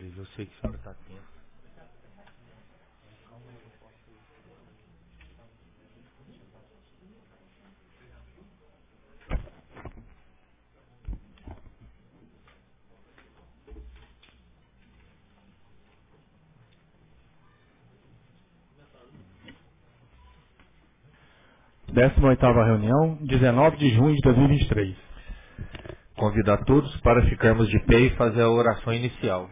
2023. Eu sei que a senhora está tensa. Décima oitava reunião, 19 de junho de 2023. Convido a todos para ficarmos de pé e fazer a oração inicial.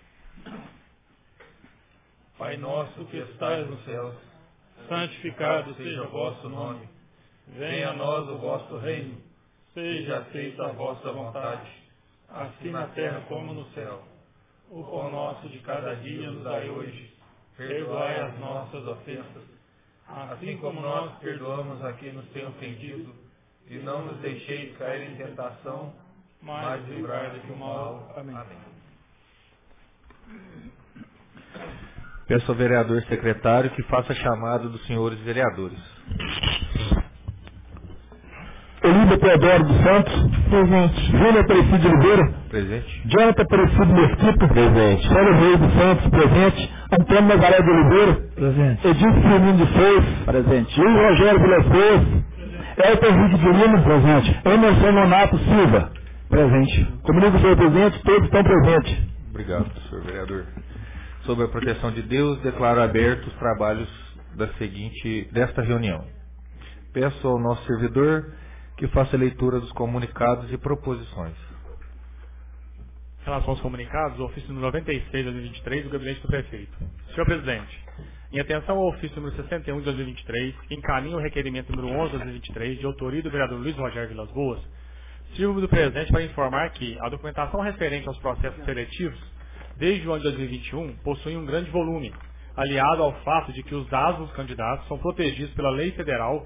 Pai nosso que estais nos céus, santificado seja o vosso nome. Venha a nós o vosso reino. Seja feita a vossa vontade, assim na terra como no céu. O pão nosso de cada dia nos dai hoje. Perdoai as nossas ofensas, assim como nós perdoamos a quem nos tem ofendido. E não nos deixeis cair em tentação, mas livrai-nos do mal. Amém. Peço ao vereador secretário que faça a chamada dos senhores vereadores. Elida Teodoro dos Santos. Presente. Júnior Aparecido de Oliveira. Presente. Jonathan Aparecido Mesquita. Presente. Célio Reis dos Santos. Presente. Antônio Nazaré de Oliveira. Presente. Edilson Firmino de Souza. Presente. Luiz Rogério Vilas Boas. Elton Henrique de Lima. Presente. Emerson Nonato Silva. Presente. Comunico o senhor presidente, todos estão presentes. Obrigado, senhor vereador. Sob a proteção de Deus, declaro abertos os trabalhos desta reunião. Peço ao nosso servidor que faça a leitura dos comunicados e proposições. Em relação aos comunicados, o ofício número 96 de 2023 do gabinete do prefeito. Senhor presidente, em atenção ao ofício número 61 de 2023, que encaminha o requerimento número 11 de 2023, de autoria do vereador Luiz Rogério Vilas Boas, sirvo do presente para informar que a documentação referente aos processos seletivos, desde o ano de 2021, possui um grande volume, aliado ao fato de que os dados dos candidatos são protegidos pela Lei Federal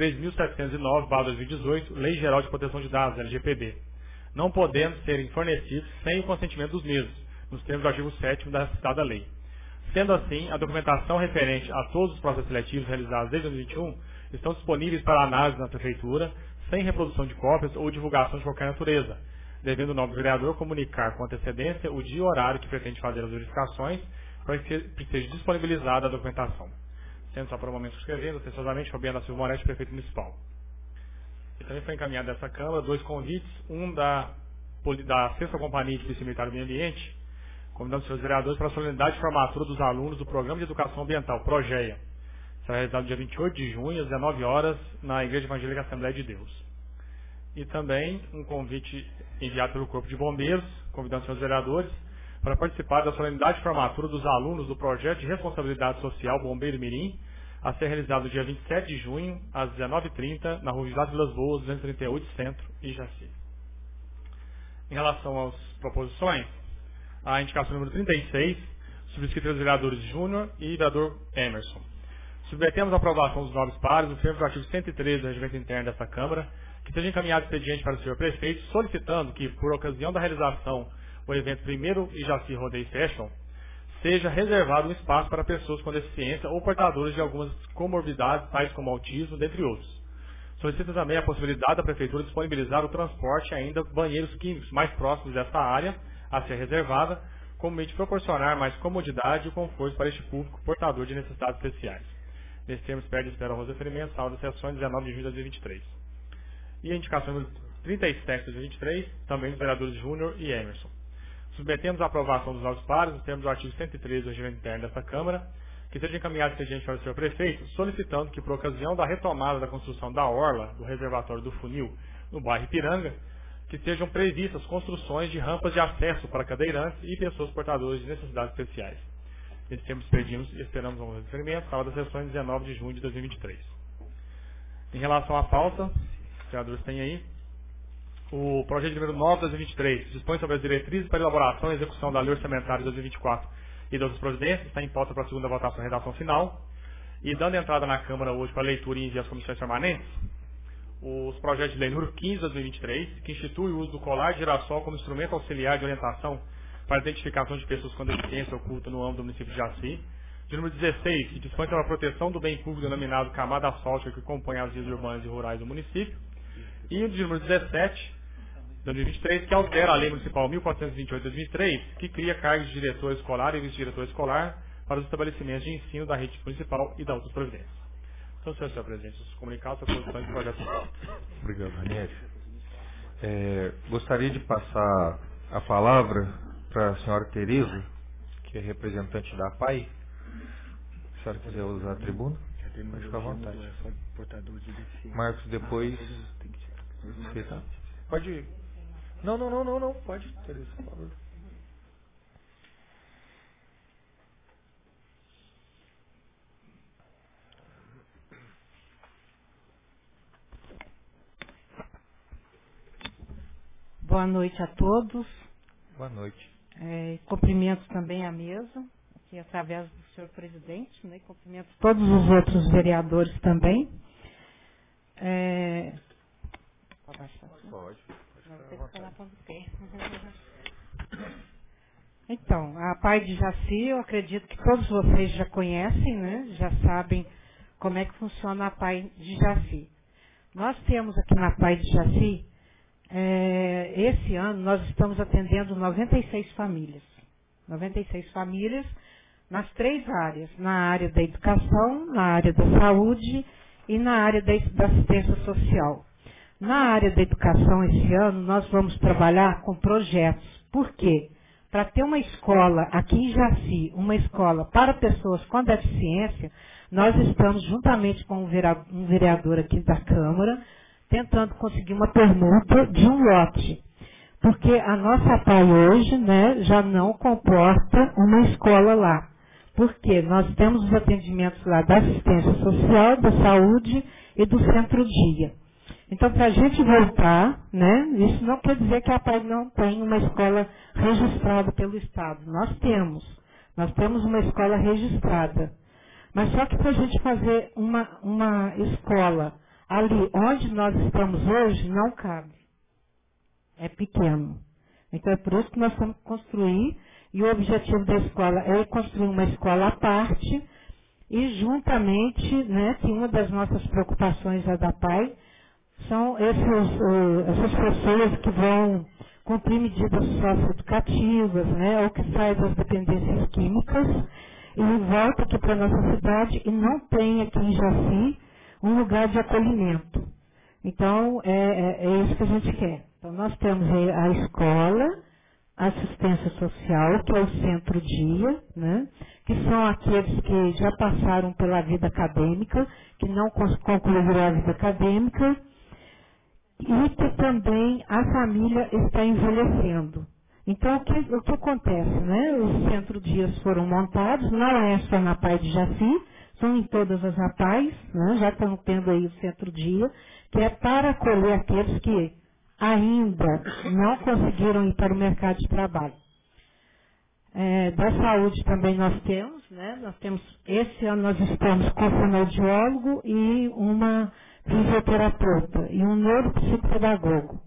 3.709/2018, Lei Geral de Proteção de Dados, LGPD, não podendo serem fornecidos sem o consentimento dos mesmos, nos termos do artigo 7º da citada lei. Sendo assim, a documentação referente a todos os processos seletivos realizados desde 2021 estão disponíveis para análise na Prefeitura, sem reprodução de cópias ou divulgação de qualquer natureza, devendo o nobre vereador comunicar com antecedência o dia e horário que pretende fazer as verificações para que seja disponibilizada a documentação. Sendo só por um momento escrevendo, atenciosamente, Fabiano da Silva Moretti, prefeito municipal. E também foi encaminhado dessa Câmara 2 convites, um da 6ª Companhia de Polícia Militar do Meio Ambiente, convidando os seus vereadores para a solenidade de formatura dos alunos do Programa de Educação Ambiental, PROGEA. Será realizado no dia 28 de junho, às 19 horas, na Igreja Evangélica Assembleia de Deus. E também um convite enviado pelo Corpo de Bombeiros, convidando os seus vereadores para participar da solenidade de formatura dos alunos do Projeto de Responsabilidade Social Bombeiro Mirim, a ser realizado no dia 27 de junho, às 19h30, na Rua José Vilas Boas, 238, Centro, Ijaci. Em relação às proposições, a indicação número 36, subscrita pelos vereadores Júnior e vereador Emerson. Submetemos à aprovação dos nobres pares, no termo do artigo 113 do Regimento Interno desta Câmara, que seja encaminhado expediente para o senhor prefeito, solicitando que, por ocasião da realização do evento primeiro Ijaci Rodeio Session, seja reservado um espaço para pessoas com deficiência ou portadores de algumas comorbidades, tais como autismo, dentre outros. Solicita também a possibilidade da Prefeitura disponibilizar o transporte e ainda banheiros químicos mais próximos dessa área a ser reservada, como meio de proporcionar mais comodidade e conforto para este público portador de necessidades especiais. Nesse termo, espera o referimento, sala das sessões, 19 de junho de 2023. E a indicação número 37 de 2023, também dos vereadores Júnior e Emerson. Submetemos à aprovação dos novos pares, nos termos do artigo 113 do Regimento Interno desta Câmara, que seja encaminhado expediente para o senhor prefeito, solicitando que, por ocasião da retomada da construção da orla do reservatório do Funil, no bairro Ipiranga, que sejam previstas construções de rampas de acesso para cadeirantes e pessoas portadoras de necessidades especiais. Nesse tempo, pedimos e esperamos um referimento, sala das sessões, 19 de junho de 2023. Em relação à pauta, os senadores têm aí, o projeto número 9 de 2023 dispõe sobre as diretrizes para elaboração e execução da Lei Orçamentária de 2024 e das providências, está em pauta para a segunda votação e redação final. E dando entrada na Câmara hoje para leitura e envio às comissões permanentes, os projetos de lei número 15 de 2023, que institui o uso do colar de girassol como instrumento auxiliar de orientação para a identificação de pessoas com deficiência oculta no âmbito do município de Jaci. De número 16, que dispõe sobre a proteção do bem público denominado camada asfáltica que compõe as vias urbanas e rurais do município. E o de número 17, 2023, que altera a Lei Municipal 1428/2003, que cria cargos de diretor escolar e vice-diretor escolar para os estabelecimentos de ensino da rede municipal e da outras providências. Então, senhor presidente, os comunicados à posição de projeto. Obrigado, Ranieri. Gostaria de passar a palavra para a senhora Tereza, que é representante da APAI. Se a senhora quiser usar a tribuna, pode ficar à vontade. Marcos, depois... Pode ir. Não. Pode, Tereza, por favor. Boa noite a todos. Boa noite. Cumprimento também a mesa, aqui através do senhor presidente, né? Cumprimento todos os outros vereadores também. Pode baixar aqui? Pode. Não, tem que falar quando quer. Então, a APAI de Jaci, eu acredito que todos vocês já conhecem, né? Já sabem como é que funciona a APAI de Jaci. Nós temos aqui na APAI de Jaci, esse ano nós estamos atendendo 96 famílias. 96 famílias nas 3 áreas. Na área da educação, na área da saúde e na área da assistência social. Na área da educação esse ano nós vamos trabalhar com projetos. Por quê? Para ter uma escola aqui em Jaci, uma escola para pessoas com deficiência, nós estamos juntamente com um vereador aqui da Câmara, tentando conseguir uma permuta de um lote. Porque a nossa APAI hoje, né, já não comporta uma escola lá. Porque nós temos os atendimentos lá da assistência social, da saúde e do centro-dia. Então, para a gente voltar, né, isso não quer dizer que a APAI não tem uma escola registrada pelo Estado. Nós temos uma escola registrada. Mas só que para a gente fazer uma escola ali onde nós estamos hoje, não cabe. É pequeno. Então é por isso que nós temos que construir, e o objetivo da escola é construir uma escola à parte, e juntamente, né, que uma das nossas preocupações da APAI são essas pessoas que vão cumprir medidas socioeducativas, né, ou que saem das dependências químicas, e volta aqui para a nossa cidade e não tem aqui em Jaci um lugar de acolhimento. Então, é isso que a gente quer. Então, nós temos a escola, a assistência social, que é o centro-dia, né? Que são aqueles que já passaram pela vida acadêmica, que não concluíram a vida acadêmica, e que também a família está envelhecendo. Então, o que acontece, né? Os centro-dias foram montados, não é só na APAI de Jaci, são em todas as APAIs, né? Já estão tendo aí o centro-dia, que é para acolher aqueles que ainda não conseguiram ir para o mercado de trabalho. Da saúde também nós temos, né? Esse ano nós estamos com um fonoaudiólogo e uma fisioterapeuta e um neuropsicopedagogo.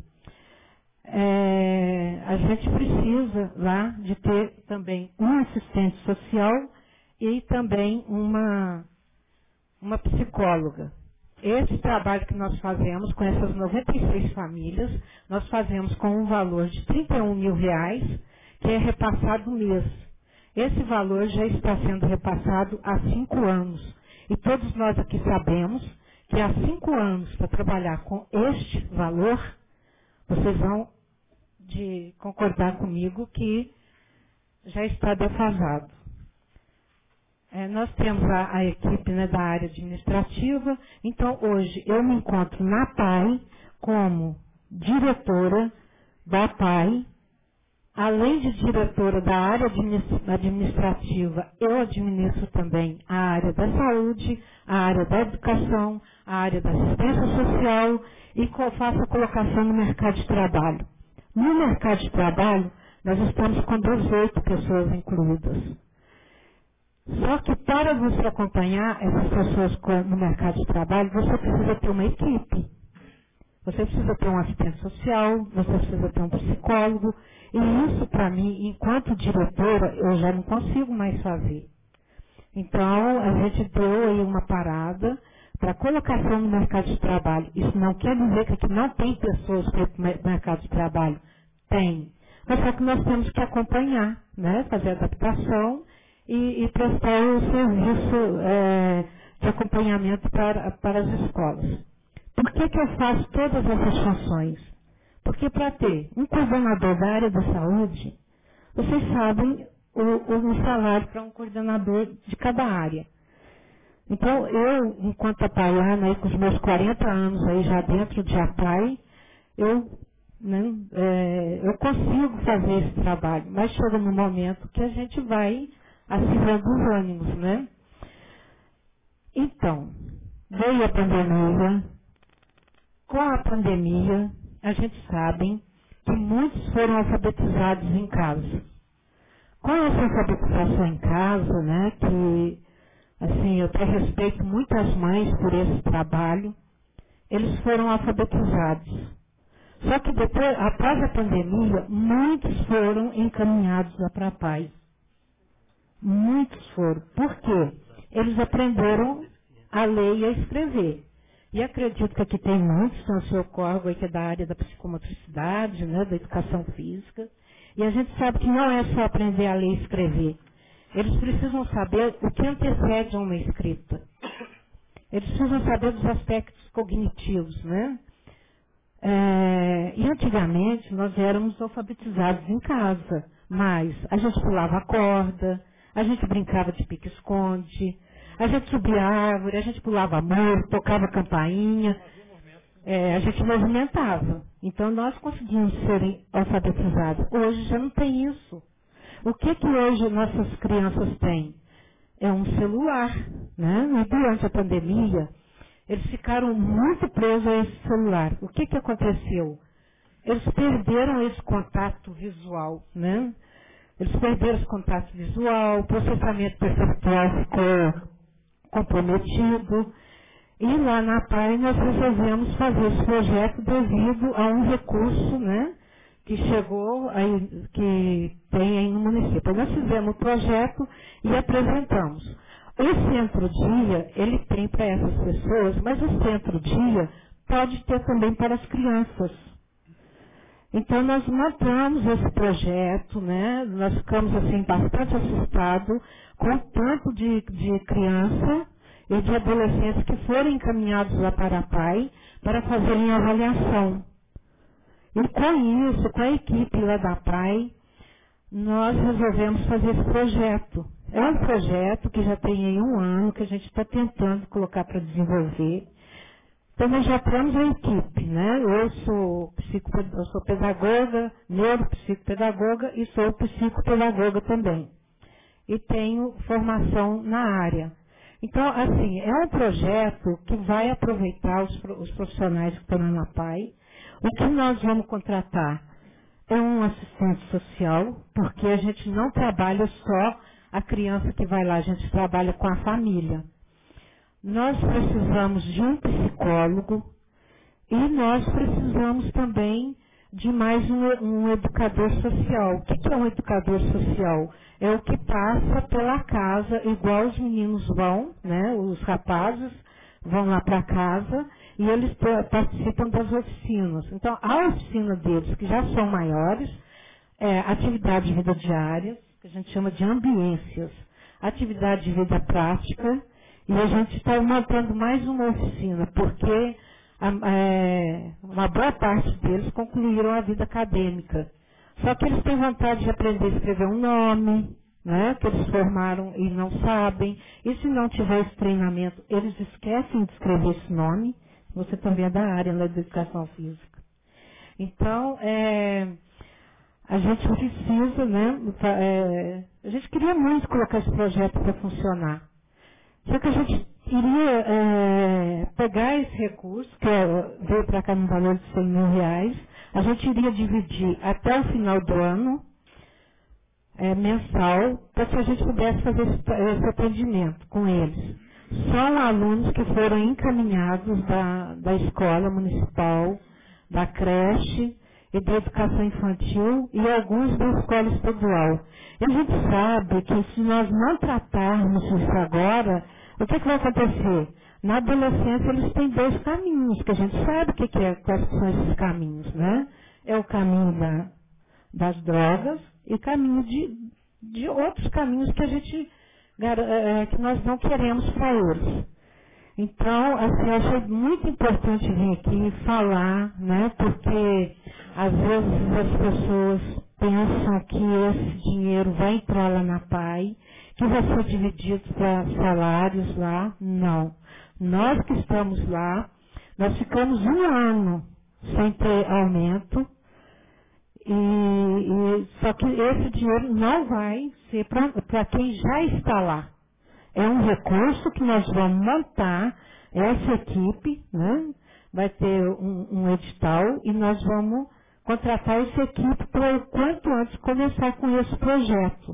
A gente precisa lá de ter também um assistente social e também uma psicóloga. Esse trabalho que nós fazemos com essas 96 famílias, nós fazemos com um valor de R$31 mil, que é repassado mês. Esse valor já está sendo repassado há 5 anos. E todos nós aqui sabemos que há 5 anos, para trabalhar com este valor, vocês vão concordar comigo que já está defasado. Nós temos a equipe, né, da área administrativa. Então, hoje, eu me encontro na APAI como diretora da APAI. Além de diretora da área administrativa, eu administro também a área da saúde, a área da educação, a área da assistência social e faço a colocação no mercado de trabalho. No mercado de trabalho, nós estamos com 18 pessoas incluídas. Só que para você acompanhar essas pessoas no mercado de trabalho, você precisa ter uma equipe. Você precisa ter um assistente social, você precisa ter um psicólogo. E isso, para mim, enquanto diretora, eu já não consigo mais fazer. Então, a gente deu aí uma parada para colocação no mercado de trabalho. Isso não quer dizer que aqui não tem pessoas para o mercado de trabalho. Tem. Mas só que nós temos que acompanhar, né? Fazer adaptação e prestar o serviço de acompanhamento para as escolas. Por que eu faço todas essas funções? Porque para ter um coordenador da área da saúde, vocês sabem o salário para um coordenador de cada área. Então, eu, enquanto APAI, né, com os meus 40 anos aí já dentro de APAI, eu consigo fazer esse trabalho, mas chega no momento que a gente vai acirrando os ânimos, né? Então, veio a pandemia. Com a pandemia, a gente sabe que muitos foram alfabetizados em casa. Com essa alfabetização em casa, né, que, assim, eu até respeito muitas mães por esse trabalho, eles foram alfabetizados. Só que depois, após a pandemia, muitos foram encaminhados para a paz. Muitos foram. Por quê? Eles aprenderam a ler e a escrever. E acredito que aqui tem muitos, tem o seu Corgo, que é da área da psicomotricidade, né, da educação física. E a gente sabe que não é só aprender a ler e escrever. Eles precisam saber o que antecede a uma escrita. Eles precisam saber dos aspectos cognitivos, né? E antigamente nós éramos alfabetizados em casa, mas a gente pulava a corda, a gente brincava de pique-esconde, a gente subia a árvore, a gente pulava muro, tocava campainha, a gente movimentava. Então nós conseguimos ser alfabetizados. Hoje já não tem isso. O que hoje nossas crianças têm? É um celular, né? E durante a pandemia, eles ficaram muito presos a esse celular. O que aconteceu? Eles perderam esse contato visual, né? Eles perderam esse contato visual, o processamento perceptual ficou comprometido. E lá na APAI nós resolvemos fazer esse projeto devido a um recurso, né, que chegou, aí, que tem aí no município. Nós fizemos o projeto e apresentamos. O centro-dia, ele tem para essas pessoas, mas o centro-dia pode ter também para as crianças. Então nós montamos esse projeto, né, nós ficamos assim bastante assustados com o tanto de criança e de adolescentes que foram encaminhados lá para a PAI para fazerem avaliação. E com isso, com a equipe lá da PAI, nós resolvemos fazer esse projeto. É um projeto que já tem aí 1 ano, que a gente está tentando colocar para desenvolver. Então nós já temos a equipe, né? Eu sou pedagoga, neuropsicopedagoga e sou psicopedagoga também. E tenho formação na área. Então, assim, é um projeto que vai aproveitar os profissionais que estão na APAI. O que nós vamos contratar é um assistente social, porque a gente não trabalha só a criança que vai lá, a gente trabalha com a família. Nós precisamos de um psicólogo e nós precisamos também de mais um educador social. O que é um educador social? É o que passa pela casa, igual os meninos vão, né? Os rapazes vão lá para casa e eles participam das oficinas. Então, a oficina deles, que já são maiores, é atividade de vida diária, que a gente chama de ambiências, atividade de vida prática, e a gente está montando mais uma oficina, porque uma boa parte deles concluíram a vida acadêmica. Só que eles têm vontade de aprender a escrever um nome, né, que eles formaram e não sabem. E se não tiver esse treinamento, eles esquecem de escrever esse nome. Você também é da área da educação física. Então, a gente precisa, né, a gente queria muito colocar esse projeto para funcionar. Só que a gente iria pegar esse recurso, que veio para cá no valor de R$100 mil, a gente iria dividir até o final do ano, mensal, para que a gente pudesse fazer esse atendimento com eles. São alunos que foram encaminhados da escola municipal, da creche, e da educação infantil e alguns da escola estadual. E a gente sabe que se nós não tratarmos isso agora, o que vai acontecer? Na adolescência eles têm dois caminhos, que a gente sabe quais são esses caminhos, né? É o caminho das drogas e caminho de outros caminhos que que nós não queremos para eles. Então, assim, eu achei muito importante vir aqui falar, né? Porque às vezes as pessoas pensam que esse dinheiro vai entrar lá na PAI, que vai ser dividido para salários lá. Não. Nós que estamos lá, nós ficamos 1 ano sem ter aumento, só que esse dinheiro não vai ser para quem já está lá. É um recurso que nós vamos montar, essa equipe, né? Vai ter um edital e nós vamos contratar essa equipe para o quanto antes começar com esse projeto.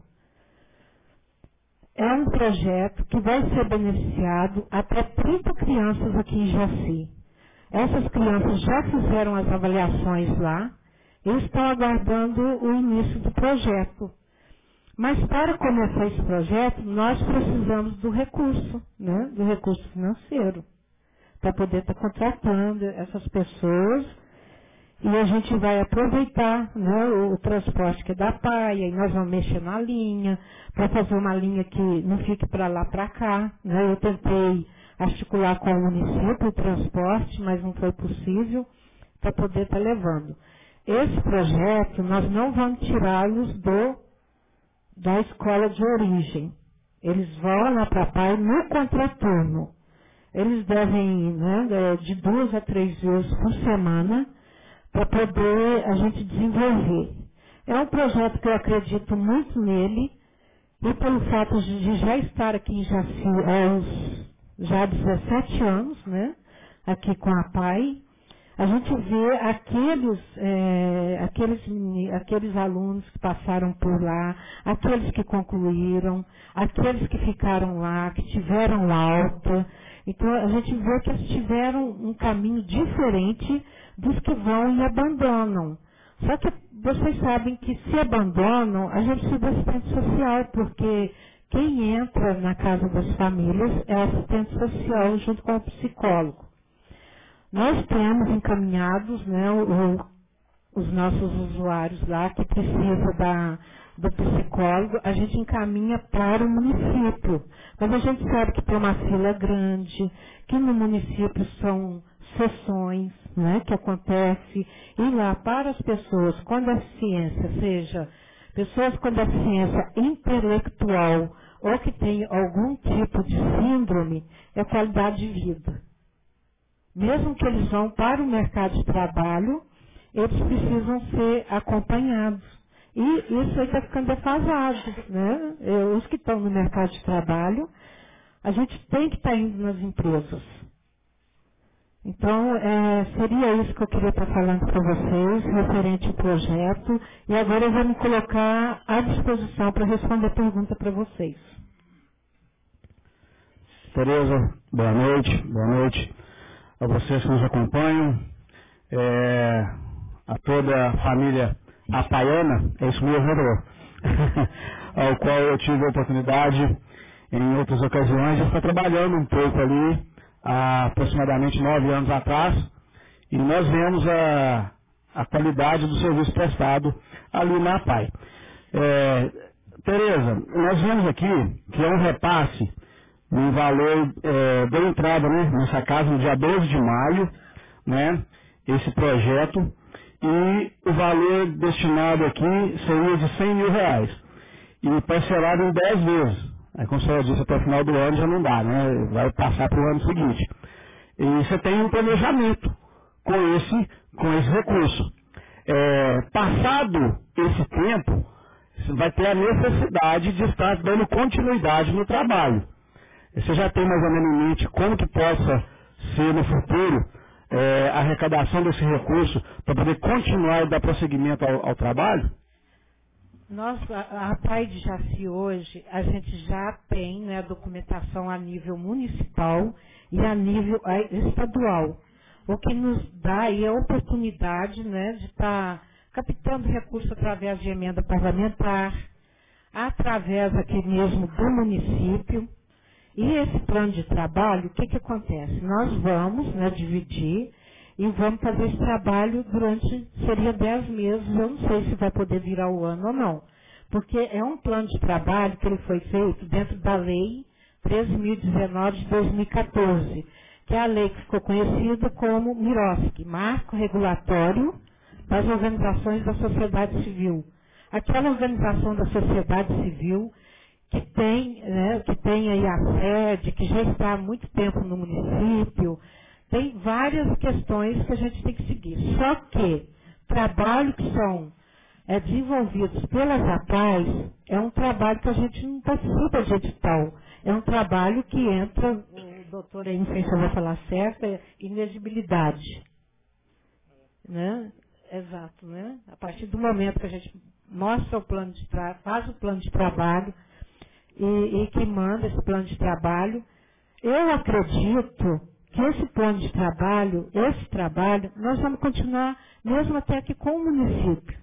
É um projeto que vai ser beneficiado até 30 crianças aqui em Jaci. Essas crianças já fizeram as avaliações lá e estão aguardando o início do projeto. Mas para começar esse projeto, nós precisamos do recurso, né? Do recurso financeiro, para poder estar contratando essas pessoas. E a gente vai aproveitar, né, o transporte que é da PAI, e nós vamos mexer na linha, para fazer uma linha que não fique para lá, para cá. Né? Eu tentei articular com o município o transporte, mas não foi possível para poder estar levando. Esse projeto, nós não vamos tirá-los da escola de origem. Eles vão lá para a PAI no contraturno. Eles devem, né, de 2 a 3 vezes por semana, para poder a gente desenvolver. É um projeto que eu acredito muito nele, e pelo fato de já estar aqui em Jaci há 17 anos, né, aqui com a PAI, a gente vê aqueles alunos que passaram por lá, aqueles que concluíram, aqueles que ficaram lá, que tiveram alta. Então, a gente vê que eles tiveram um caminho diferente dos que vão e abandonam. Só que vocês sabem que se abandonam, a gente precisa de assistente social, porque quem entra na casa das famílias é o assistente social junto com o psicólogo. Nós temos encaminhados, né, os nossos usuários lá que precisam do psicólogo, a gente encaminha para o município. Mas a gente sabe que tem uma fila grande, que no município são sessões, né, que acontece, e lá para as pessoas com deficiência, seja pessoas com deficiência intelectual ou que têm algum tipo de síndrome, é qualidade de vida. Mesmo que eles vão para o mercado de trabalho, eles precisam ser acompanhados. E isso aí está ficando defasado, né? Os que estão no mercado de trabalho, a gente tem que estar indo nas empresas. Então, seria isso que eu queria estar falando para vocês, referente ao projeto. E agora eu vou me colocar à disposição para responder a pergunta para vocês. Tereza, boa noite. Boa noite a vocês que nos acompanham, a toda a família apaiana, é isso mesmo, né, ao qual eu tive a oportunidade, em outras ocasiões, de estar trabalhando um pouco ali, há aproximadamente 9 anos atrás, e nós vemos a qualidade do serviço prestado ali na PAI. Tereza, nós vemos aqui que é um repasse no valor, deu entrada, né, nessa casa no dia 12 de maio, né, esse projeto, e o valor destinado aqui seria de R$100 mil, e parcelado em 10 vezes. Aí, como a senhora disse, até o final do ano já não dá, né, vai passar para o ano seguinte. E você tem um planejamento com esse recurso. Passado esse tempo, você vai ter a necessidade de estar dando continuidade no trabalho. Você já tem mais ou menos em mente como que possa ser no futuro a arrecadação desse recurso para poder continuar e dar prosseguimento ao trabalho? Nós, a PAI de Jaci hoje, a gente já tem, né, documentação a nível municipal e a nível estadual. o que nos dá aí a oportunidade, né, de estar captando recursos através de emenda parlamentar, através aqui mesmo do município. E esse plano de trabalho, o que acontece? Nós vamos, né, dividir e vamos fazer esse trabalho durante, seria 10 meses, eu não sei se vai poder virar o ano ou não, porque é um plano de trabalho que ele foi feito dentro da lei 13.019 de 2014, que é a lei que ficou conhecida como MIROSC, Marco Regulatório das Organizações da Sociedade Civil. Aquela organização da sociedade civil que tem, né, que tem aí a sede, que já está há muito tempo no município, tem várias questões que a gente tem que seguir. Só que trabalho que são desenvolvidos pelas APAES é um trabalho que a gente não participa de edital. É um trabalho que entra, o doutor aí, não sei se eu vou falar certo, é inexigibilidade. Né? Exato, né? A partir do momento que a gente mostra o plano de trabalho, faz o plano de trabalho e que manda esse plano de trabalho, eu acredito que esse plano de trabalho, nós vamos continuar mesmo até aqui com o município.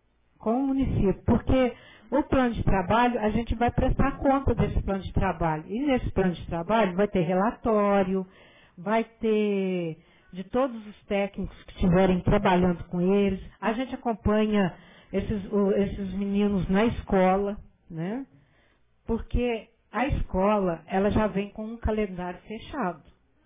Porque o plano de trabalho, a gente vai prestar conta desse plano de trabalho. E nesse plano de trabalho vai ter relatório, vai ter de todos os técnicos que estiverem trabalhando com eles. A gente acompanha esses meninos na escola, né? Porque a escola, ela já vem com um calendário fechado.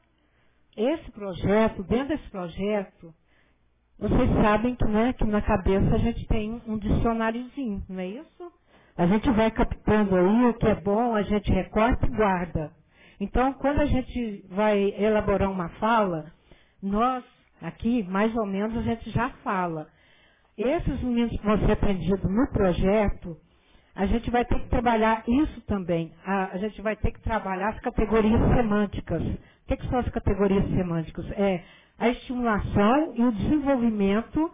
Esse projeto, dentro desse projeto, vocês sabem que, né, que na cabeça a gente tem um dicionáriozinho, não é isso? A gente vai captando aí o que é bom, a gente recorta e guarda. Então, quando a gente vai elaborar uma fala, nós, aqui, mais ou menos, a gente já fala. Esses meninos que vão ser aprendidos no projeto, a gente vai ter que trabalhar isso também. A gente vai ter que trabalhar as categorias semânticas. O que são as categorias semânticas? É a estimulação e o desenvolvimento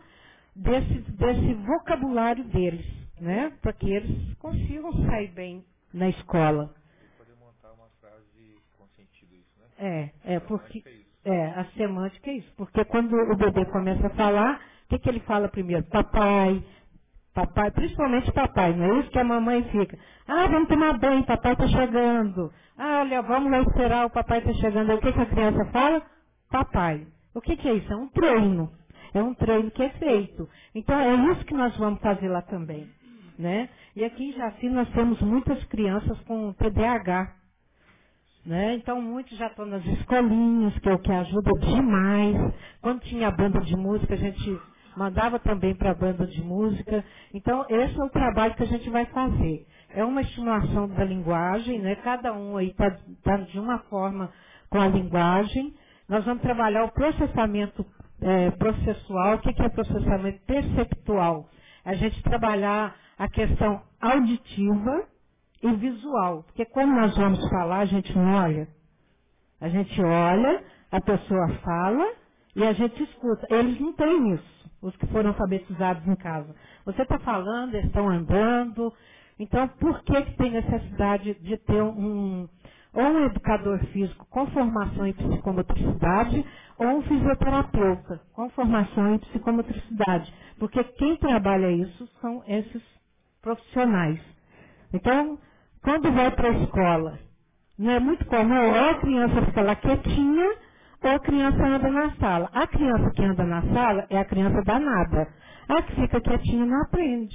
desse vocabulário deles, né? Para que eles consigam sair bem na escola. Poder montar uma frase com sentido isso, né? Porque a semântica é isso. Porque quando o bebê começa a falar, o que ele fala primeiro? Papai, principalmente papai, não é isso que a mamãe fica? Ah, vamos tomar banho, papai está chegando. Ah, olha, vamos lá esperar, o papai está chegando. Aí o que a criança fala? Papai. O que é isso? É um treino. É um treino que é feito. Então é isso que nós vamos fazer lá também, né? E aqui em Jaci nós temos muitas crianças com TDAH, né? Então muitos já estão nas escolinhas, que é o que ajuda demais. Quando tinha a banda de música, a gente mandava também para a banda de música. Então, esse é o trabalho que a gente vai fazer. É uma estimulação da linguagem, né? Cada um aí está de uma forma com a linguagem. Nós vamos trabalhar o processamento processual. O que é processamento perceptual? A gente trabalhar a questão auditiva e visual. Porque quando nós vamos falar, a gente não olha. A gente olha, a pessoa fala e a gente escuta. Eles não têm isso. Os que foram alfabetizados em casa. Você está falando, eles estão andando. Então, por que tem necessidade de ter ou um educador físico com formação em psicomotricidade ou um fisioterapeuta com formação em psicomotricidade? Porque quem trabalha isso são esses profissionais. Então, quando vai para a escola, não é muito comum, ou a criança fica lá quietinha, ou a criança anda na sala. A criança que anda na sala é a criança danada. A que fica quietinha não aprende.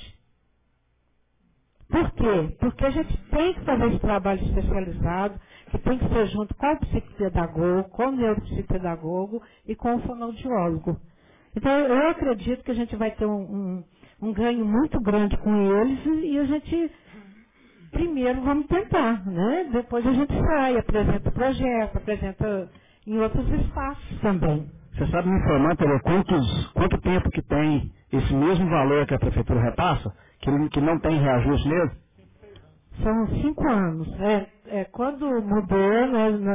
Por quê? Porque a gente tem que fazer esse trabalho especializado, que tem que ser junto com o psicopedagogo, com o neuropsicopedagogo e com o fonoaudiólogo. Então, eu acredito que a gente vai ter um ganho muito grande com eles e a gente, primeiro, vamos tentar, né? Depois a gente sai, apresenta o projeto, apresenta em outros espaços também. Você sabe me informar, Tereza, quanto tempo que tem esse mesmo valor que a prefeitura repassa, que não tem reajuste mesmo? São 5 anos. Quando mudou,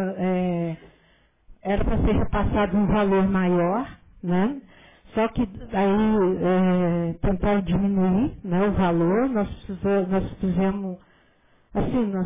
era para ser repassado um valor maior, né? Só que aí tentaram diminuir, né, o valor, nós fizemos. Assim, nós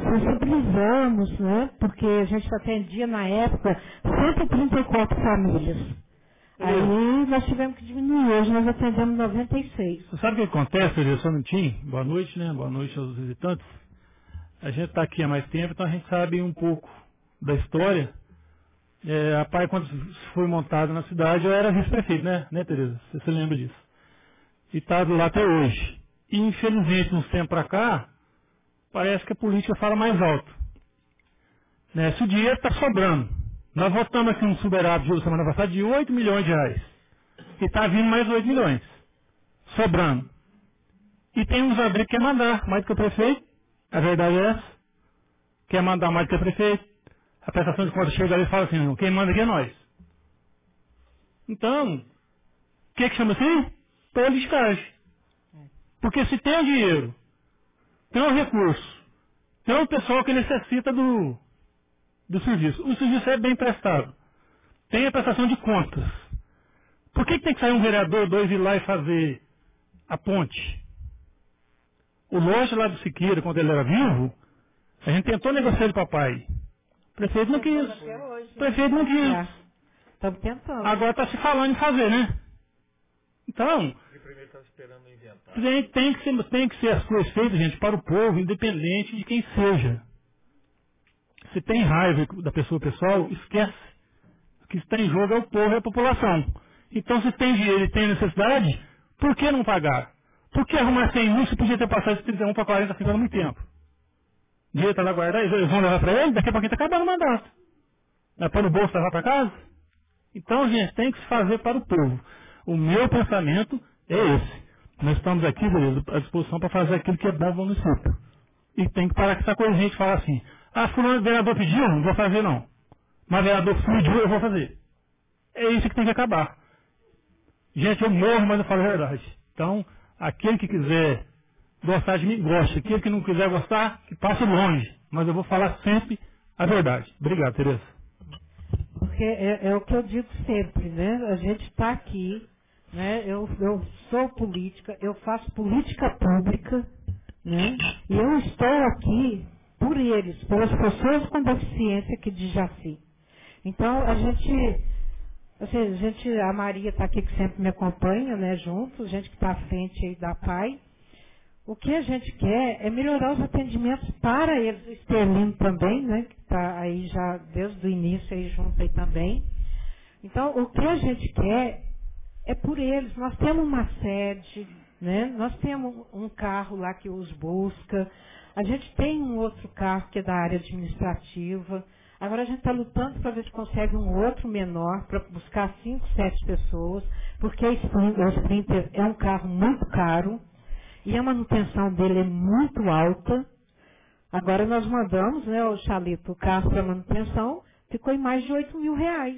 sensibilizamos, né? Porque a gente atendia na época 134 famílias. Aí nós tivemos que diminuir, hoje nós atendemos 96. Você sabe o que acontece, Tereza? Só um minutinho. Boa noite, né? Boa noite aos visitantes. A gente está aqui há mais tempo, então a gente sabe um pouco da história. A PAI, quando foi montada na cidade, eu era vice-prefeito, né, Tereza? Você se lembra disso? E está lá até hoje. E, infelizmente, uns tempos para cá, parece que a política fala mais alto. Né? Se o dinheiro está sobrando. Nós votamos aqui um superávit semana passada de 8 milhões de reais. E está vindo mais 8 milhões. Sobrando. E tem uns abrir que quer mandar mais do que o prefeito. A verdade é essa. Quer mandar mais do que o prefeito. A prestação de contas chega ali e fala assim, quem manda aqui é nós. Então, o que chama assim? Politicagem. Porque se tem o dinheiro, tem o recurso, tem o pessoal que necessita do serviço. O serviço é bem prestado. Tem a prestação de contas. Por que tem que sair um vereador, dois ir lá e fazer a ponte? O Loja lá do Siqueira, quando ele era vivo, a gente tentou negociar ele para o papai. O prefeito não quis. O prefeito não quis. Estamos tentando. Agora está se falando em fazer, né? Então, tem que ser as coisas feitas, gente, para o povo, independente de quem seja. Se tem raiva da pessoa pessoal, esquece. O que está em jogo é o povo e a população. Então, se tem dinheiro e tem necessidade, por que não pagar? Por que arrumar 100 mil se podia ter passado de 31 para 40, ficando muito tempo? O dinheiro está lá guardado, eles vão levar para ele, daqui a pouquinho está acabando o mandato. Vai pôr no bolso e levar para casa? Então, gente, tem que se fazer para o povo. O meu pensamento é esse. Nós estamos aqui, beleza, à disposição para fazer aquilo que é bom para o município. E tem que parar com essa coisa, a gente falar assim, fulano vereador pediu, não vou fazer não. Mas vereador pediu, eu vou fazer. É isso que tem que acabar. Gente, eu morro, mas eu falo a verdade. Então, aquele que quiser gostar de mim, gosta. Aquele que não quiser gostar, que passe longe. Mas eu vou falar sempre a verdade. Obrigado, Tereza. Porque é o que eu digo sempre, né? A gente está aqui, né? Eu sou política, eu faço política pública, né? E eu estou aqui por eles, pelas pessoas com deficiência aqui de Jaci. Então, a Maria está aqui que sempre me acompanha, né? Junto, gente que está à frente aí da PAI. O que a gente quer é melhorar os atendimentos para eles, o Estelino também, né, que está aí já desde o início aí junto aí também. Então, o que a gente quer é por eles. Nós temos uma sede, né, nós temos um carro lá que os busca, a gente tem um outro carro que é da área administrativa. Agora a gente está lutando para ver se consegue um outro menor para buscar 5, 7 pessoas, porque o Sprinter é um carro muito caro. E a manutenção dele é muito alta. Agora nós mandamos, né, o Chalito, o carro para manutenção, ficou em mais de 8 mil reais.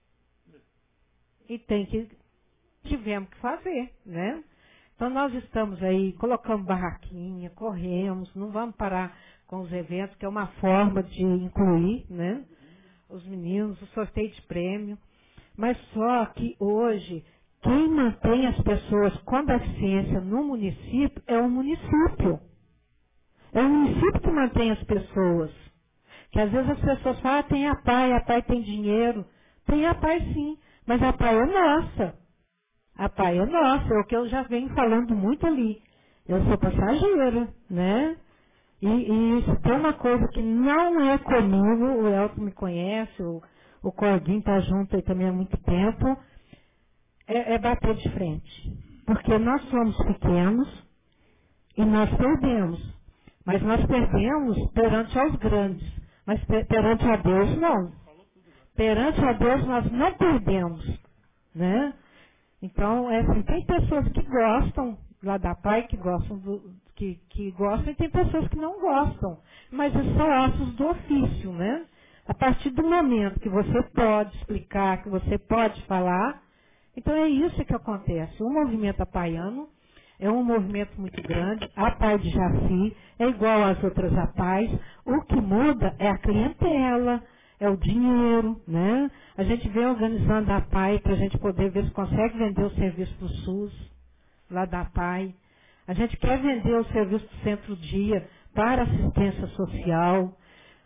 E tivemos que fazer, né? Então nós estamos aí, colocamos barraquinha, corremos, não vamos parar com os eventos, que é uma forma de incluir, né, os meninos, o sorteio de prêmio. Mas só que hoje, quem mantém as pessoas com deficiência no município é o município. É o município que mantém as pessoas. Que às vezes as pessoas falam, tem a PAI tem dinheiro. Tem a PAI sim, mas a PAI é nossa. A PAI é nossa, é o que eu já venho falando muito ali. Eu sou passageira, né? E isso tem uma coisa que não é comigo, o Elton me conhece, o Corguinho está junto aí também há muito tempo. É bater de frente. Porque nós somos pequenos e nós perdemos. Mas nós perdemos perante aos grandes. Mas perante a Deus, não. Perante a Deus, nós não perdemos. Né? Então, assim, tem pessoas que gostam lá da PAI, que gostam, que gostam, e tem pessoas que não gostam. Mas esses são ossos do ofício, né? A partir do momento que você pode explicar, que você pode falar. Então é isso que acontece. O movimento apaiano é um movimento muito grande. A PAI de Jaci é igual às outras APAIs. O que muda é a clientela, é o dinheiro, né? A gente vem organizando a PAI para a gente poder ver se consegue vender o serviço do SUS, lá da PAI. A gente quer vender o serviço do centro-dia para assistência social.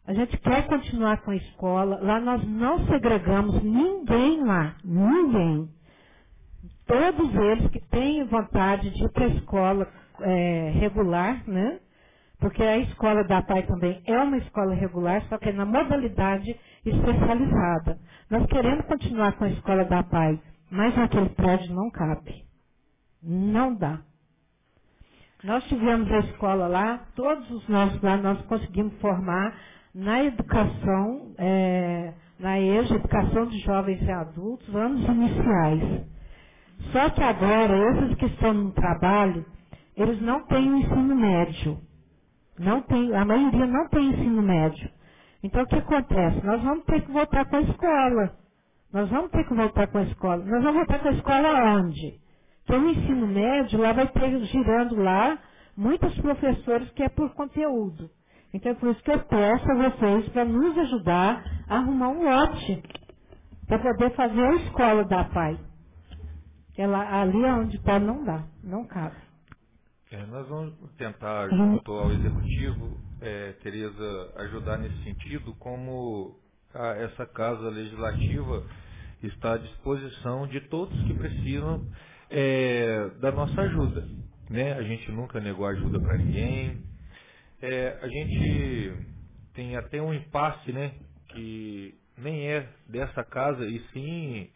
A gente quer continuar com a escola. Lá nós não segregamos ninguém lá. Ninguém. Todos eles que têm vontade de ir para a escola regular, né? Porque a escola da PAI também é uma escola regular, só que é na modalidade especializada. Nós queremos continuar com a escola da PAI, mas naquele prédio não cabe. Não dá. Nós tivemos a escola lá, todos os nossos lá, nós conseguimos formar na educação, na EJA, Educação de Jovens e Adultos, anos iniciais. Só que agora, esses que estão no trabalho, eles não têm o ensino médio. Não tem, a maioria não tem ensino médio. Então, o que acontece? Nós vamos ter que voltar com a escola. Nós vamos ter que voltar com a escola. Nós vamos voltar com a escola onde? Porque o ensino médio, lá vai ter, girando lá, muitos professores que é por conteúdo. Então, é por isso que eu peço a vocês para nos ajudar a arrumar um lote para poder fazer a escola da PAI. Ali onde está não dá, não cabe. Nós vamos tentar, junto ao Executivo, Tereza, ajudar nesse sentido, como essa Casa Legislativa está à disposição de todos que precisam da nossa ajuda. Né? A gente nunca negou ajuda para ninguém. A gente tem até um impasse, né, que nem é dessa casa, e sim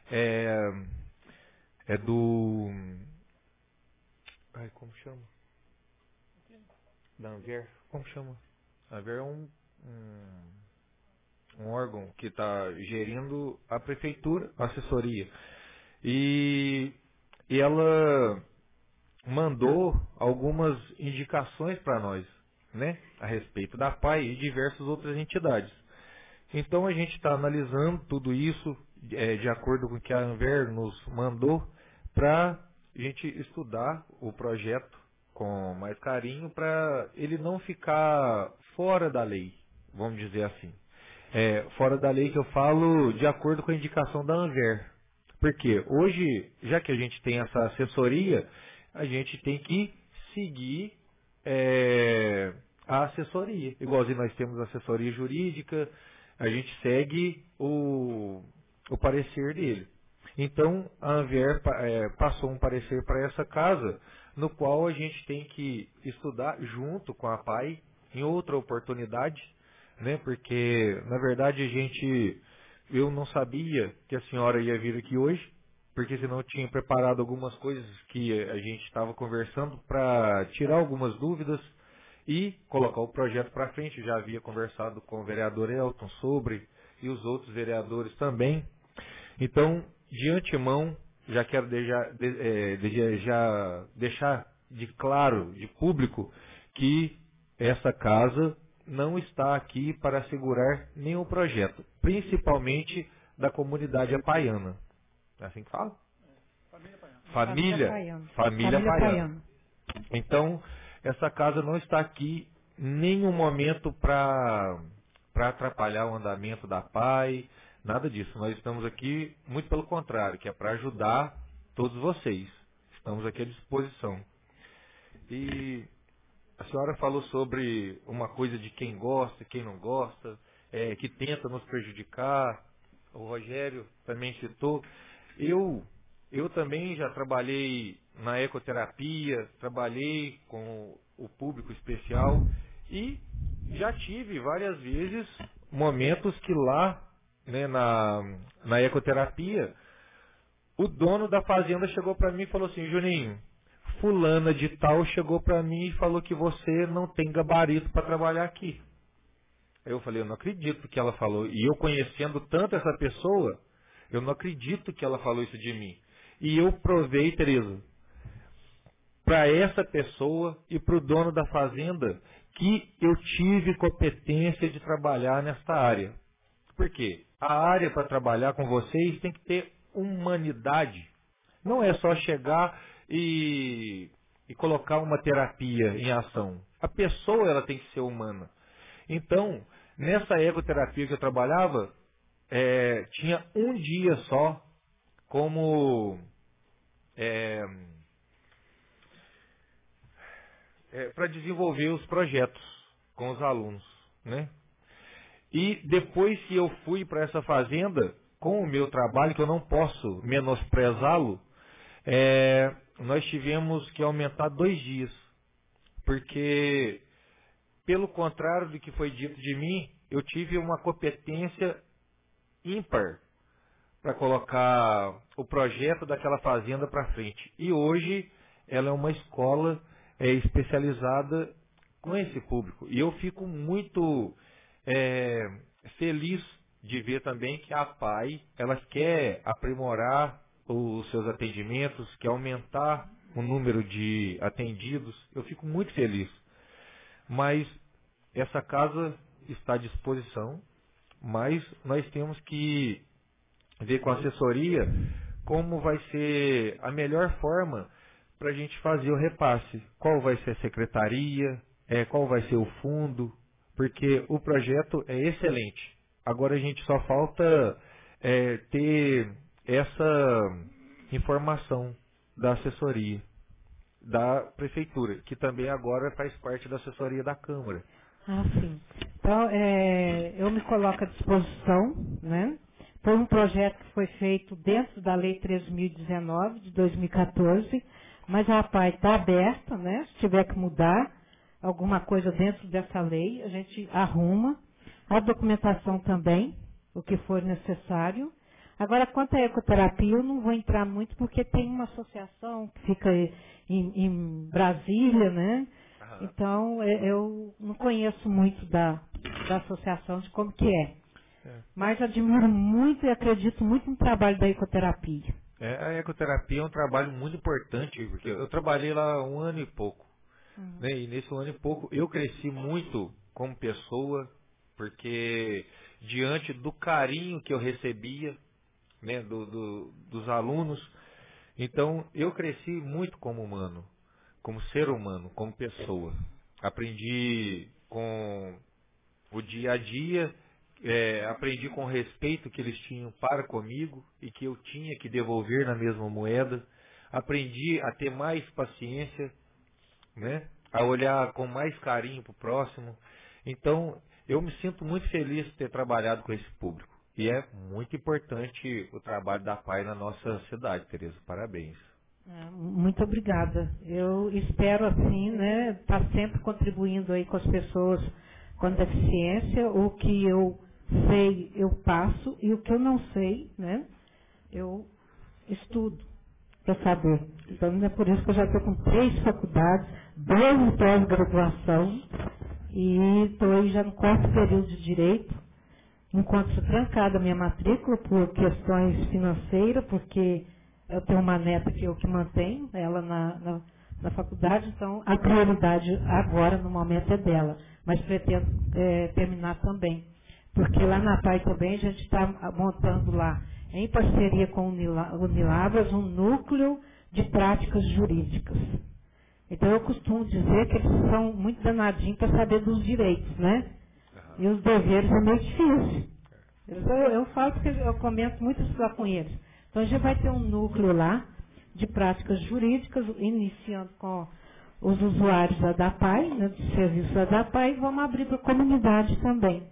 é do... Ai, como chama? Da Anver. Como chama? A Anver é um órgão que está gerindo a prefeitura, a assessoria. E ela mandou algumas indicações para nós, né? A respeito da PAI e diversas outras entidades. Então a gente está analisando tudo isso de acordo com o que a Anver nos mandou para a gente estudar o projeto com mais carinho para ele não ficar fora da lei, vamos dizer assim. Fora da lei que eu falo de acordo com a indicação da Anver. Porque hoje, já que a gente tem essa assessoria, a gente tem que seguir a assessoria. Igualzinho nós temos assessoria jurídica, a gente segue o parecer dele. Então, a Anver passou um parecer para essa casa, no qual a gente tem que estudar junto com a PAI, em outra oportunidade, né? Porque, na verdade, eu não sabia que a senhora ia vir aqui hoje, porque senão eu tinha preparado algumas coisas que a gente estava conversando para tirar algumas dúvidas e colocar o projeto para frente. Já havia conversado com o vereador Elton sobre, e os outros vereadores também. Então, de antemão, já quero já deixar de claro, de público, que essa casa não está aqui para assegurar nenhum projeto, principalmente da comunidade apaiana. É assim que fala? Família Paiana. Então, essa casa não está aqui em nenhum momento para atrapalhar o andamento da PAI, nada disso. Nós estamos aqui, muito pelo contrário, que é para ajudar todos vocês. Estamos aqui à disposição. E a senhora falou sobre uma coisa de quem gosta e quem não gosta, que tenta nos prejudicar. O Rogério também citou. Eu também já trabalhei na ecoterapia, trabalhei com o público especial e já tive várias vezes momentos que lá, né, na ecoterapia, o dono da fazenda chegou para mim e falou assim: Juninho, fulana de tal chegou para mim e falou que você não tem gabarito para trabalhar aqui. Aí eu falei: eu não acredito que ela falou. E eu conhecendo tanto essa pessoa, eu não acredito que ela falou isso de mim. E eu provei, Tereza, para essa pessoa e para o dono da fazenda que eu tive competência de trabalhar nesta área. Por quê? A área para trabalhar com vocês tem que ter humanidade. Não é só chegar e colocar uma terapia em ação. A pessoa ela tem que ser humana. Então, nessa ecoterapia que eu trabalhava, tinha um dia só como para desenvolver os projetos com os alunos, né? E depois que eu fui para essa fazenda, com o meu trabalho, que eu não posso menosprezá-lo, nós tivemos que aumentar 2 dias. Porque, pelo contrário do que foi dito de mim, eu tive uma competência ímpar para colocar o projeto daquela fazenda para frente. E hoje ela é uma escola especializada com esse público. E eu fico muito feliz de ver também que a PAI, ela quer aprimorar os seus atendimentos, quer aumentar o número de atendidos. Eu fico muito feliz. Mas essa casa está à disposição, mas nós temos que ver com a assessoria como vai ser a melhor forma para a gente fazer o repasse. Qual vai ser a secretaria, qual vai ser o fundo, porque o projeto é excelente. Agora a gente só falta ter essa informação da assessoria, da prefeitura, que também agora faz parte da assessoria da Câmara. Ah, sim. Então, eu me coloco à disposição, né? Foi um projeto que foi feito dentro da Lei 3.019, de 2014, mas a PAI está aberta, né? Se tiver que mudar alguma coisa dentro dessa lei, a gente arruma. A documentação também, o que for necessário. Agora, quanto à ecoterapia, eu não vou entrar muito, porque tem uma associação que fica em Brasília, né? Então, eu não conheço muito da associação, de como que é. Mas admiro muito e acredito muito no trabalho da ecoterapia. A ecoterapia é um trabalho muito importante, porque eu trabalhei lá 1 ano e pouco. Né? E nesse 1 ano e pouco eu cresci muito como pessoa, porque diante do carinho que eu recebia, né, dos alunos, então eu cresci muito como humano, como ser humano, como pessoa. Aprendi com o dia a dia, aprendi com o respeito que eles tinham para comigo e que eu tinha que devolver na mesma moeda. Aprendi a ter mais paciência, né, a olhar com mais carinho para o próximo. Então, eu me sinto muito feliz de ter trabalhado com esse público. E é muito importante o trabalho da PAI na nossa cidade, Tereza. Parabéns. Muito obrigada. Eu espero, assim, né, estar sempre contribuindo aí com as pessoas com deficiência. O que eu sei, eu passo, e o que eu não sei, né, eu estudo para saber. Então, é por isso que eu já estou com 3 faculdades, 2 pós-graduação, e estou aí já no 4º período de Direito. Enquanto trancada a minha matrícula por questões financeiras, porque eu tenho uma neta que eu que mantenho, ela na faculdade, então a prioridade agora, no momento, é dela. Mas pretendo terminar também. Porque lá na PAI também a gente está montando lá, em parceria com o Unilabras, um núcleo de práticas jurídicas. Então eu costumo dizer que eles são muito danadinhos para saber dos direitos, né? E os deveres é meio difícil. Eu falo porque eu comento muito isso lá com eles. Então a gente vai ter um núcleo lá de práticas jurídicas, iniciando com os usuários da DAPAI, né, de serviços da DAPAI, e vamos abrir para a comunidade também.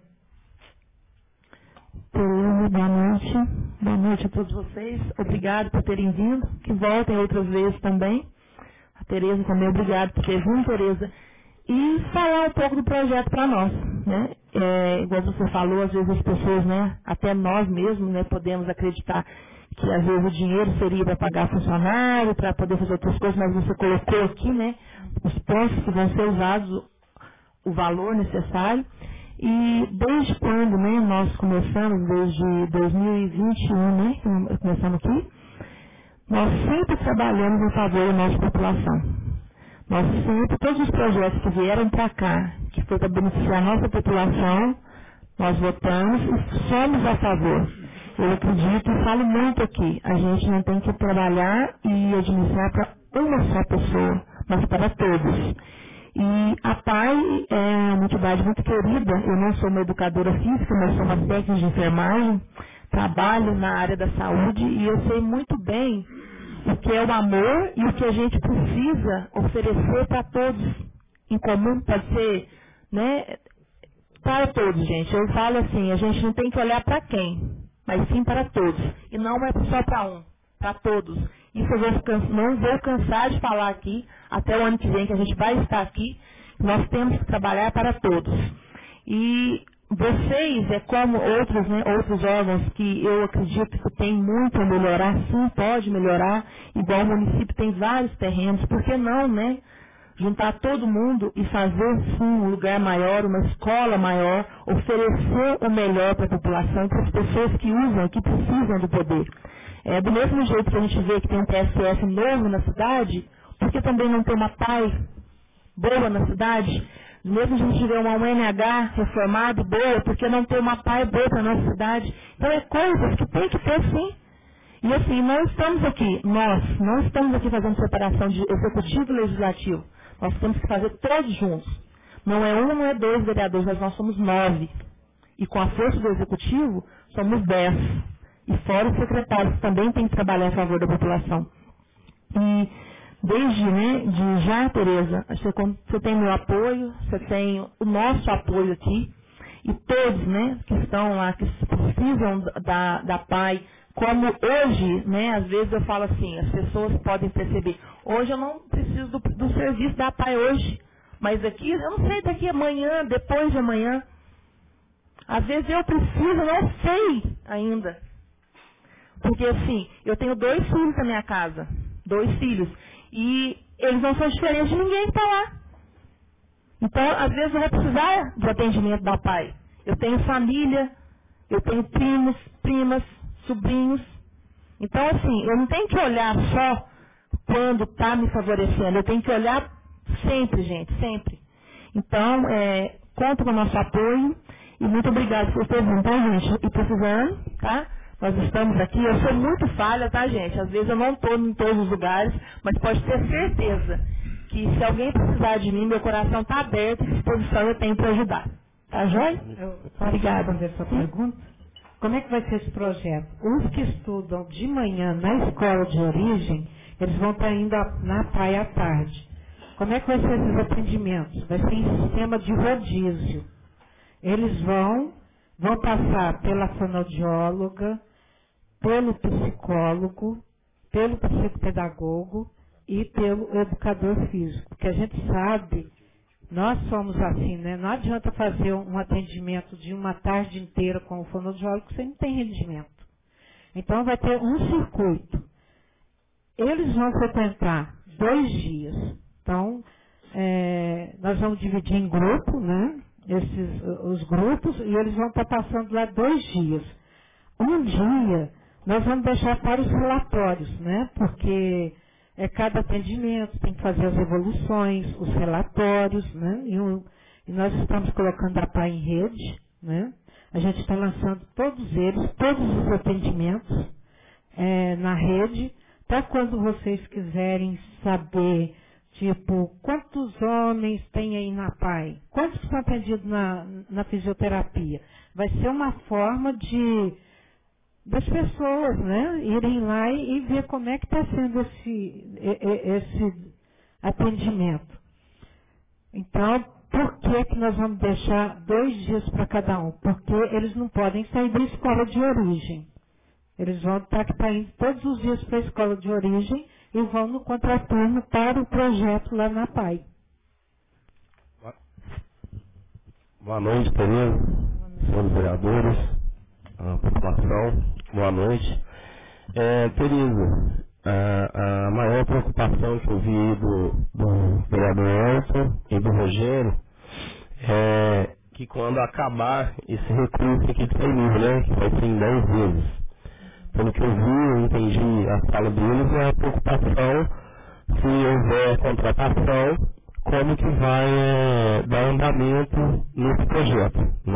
Boa noite. Boa noite a todos vocês. Obrigado por terem vindo. Que voltem outras vezes também. A Tereza também, obrigado por ter vindo, Tereza. E falar um pouco do projeto para nós, né? Igual você falou, às vezes as pessoas, né, até nós mesmos, né, podemos acreditar que às vezes o dinheiro seria para pagar funcionário, para poder fazer outras coisas, mas você colocou aqui, né, os pontos que vão ser usados, o valor necessário. E desde quando, né, nós começamos, desde 2021, né, começamos aqui, nós sempre trabalhamos em favor da nossa população. Nós sempre, todos os projetos que vieram para cá, que foi para beneficiar a nossa população, nós votamos e somos a favor. Eu acredito e falo muito aqui, a gente não tem que trabalhar e administrar para uma só pessoa, mas para todos. E a PAI é uma entidade muito querida, eu não sou uma educadora física, mas sou uma técnica de enfermagem, trabalho na área da saúde e eu sei muito bem o que é o amor e o que a gente precisa oferecer para todos em comum, pode ser, né, Para todos, gente. Eu falo assim, a gente não tem que olhar para quem, mas sim para todos. E não é só para um, para todos. Isso eu não vou cansar de falar aqui, até o ano que vem que a gente vai estar aqui. Nós temos que trabalhar para todos. E vocês, como outros, né, outros órgãos que eu acredito que tem muito a melhorar, sim, pode melhorar, igual o município tem vários terrenos, por que não, né? Juntar todo mundo e fazer, sim, um lugar maior, uma escola maior, oferecer o melhor para a população, para as pessoas que usam, que precisam do poder. Do mesmo jeito que a gente vê que tem um PSF novo na cidade, por que também não tem uma PAI boa na cidade? Do mesmo jeito que a gente vê uma UNH reformada boa, por que não ter uma PAI boa para a nossa cidade? Então é coisas que tem que ter, sim. E assim, nós não estamos aqui fazendo separação de executivo e legislativo. Nós temos que fazer todos juntos. Não é um, não é dois vereadores, mas nós somos 9. E com a força do executivo, somos 10. E fora os secretários que também têm que trabalhar a favor da população. E desde, de já, Tereza, você tem meu apoio, você tem o nosso apoio aqui. E todos, que estão lá, que precisam da PAI, como hoje, às vezes eu falo assim, as pessoas podem perceber, hoje eu não preciso do serviço da PAI hoje, mas aqui, eu não sei, daqui amanhã, depois de amanhã, às vezes eu preciso, não sei ainda. Porque assim, eu tenho 2 filhos na minha casa, 2 filhos, e eles não são diferentes de ninguém que está lá. Então, às vezes eu vou precisar do atendimento da PAI. Eu tenho família, eu tenho primos, primas, sobrinhos. Então, assim, eu não tenho que olhar só quando está me favorecendo. Eu tenho que olhar sempre, gente, sempre. Então, conta com o nosso apoio. E muito obrigada por ter vindo, tá, gente? E precisando, tá? Nós estamos aqui. Eu sou muito falha, tá, gente? Às vezes eu não estou em todos os lugares, mas pode ter certeza que se alguém precisar de mim, meu coração está aberto e disposição eu tenho para ajudar. Tá, joia? Obrigada. Responder essa pergunta? Como é que vai ser esse projeto? Os que estudam de manhã na escola de origem, eles vão estar indo na PAI à tarde. Como é que vai ser esses atendimentos? Vai ser em sistema de rodízio. Eles vão passar pela fonoaudióloga, pelo psicólogo, pelo psicopedagogo e pelo educador físico. Porque a gente sabe, nós somos assim, Não adianta fazer um atendimento de uma tarde inteira com o fonoaudiólogo, você não tem rendimento. Então vai ter um circuito. Eles vão frequentar 2 dias. Então, nós vamos dividir em grupo, os grupos, e eles vão estar passando lá 2 dias. Um dia, nós vamos deixar para os relatórios, Porque cada atendimento tem que fazer as evoluções, os relatórios, E nós estamos colocando a PAI em rede, A gente está lançando todos eles, todos os atendimentos na rede, para quando vocês quiserem saber, tipo, quantos homens tem aí na PAI? Quantos são atendidos na fisioterapia? Vai ser uma forma das pessoas, irem lá e ver como é que está sendo esse atendimento. Então, por que nós vamos deixar 2 dias para cada um? Porque eles não podem sair da escola de origem. Eles vão estar indo todos os dias para a escola de origem e vão no contraturno para o projeto lá na PAI. Boa noite, Tereza, senhores vereadores, a população, boa noite. Tereza, a maior preocupação que eu vi do vereador Elton e do Rogério é que quando acabar esse recurso aqui disponível, que vai ser em 10 vezes. Pelo que eu vi, eu entendi a fala deles, é a preocupação se houver contratação, como que vai dar andamento nesse projeto,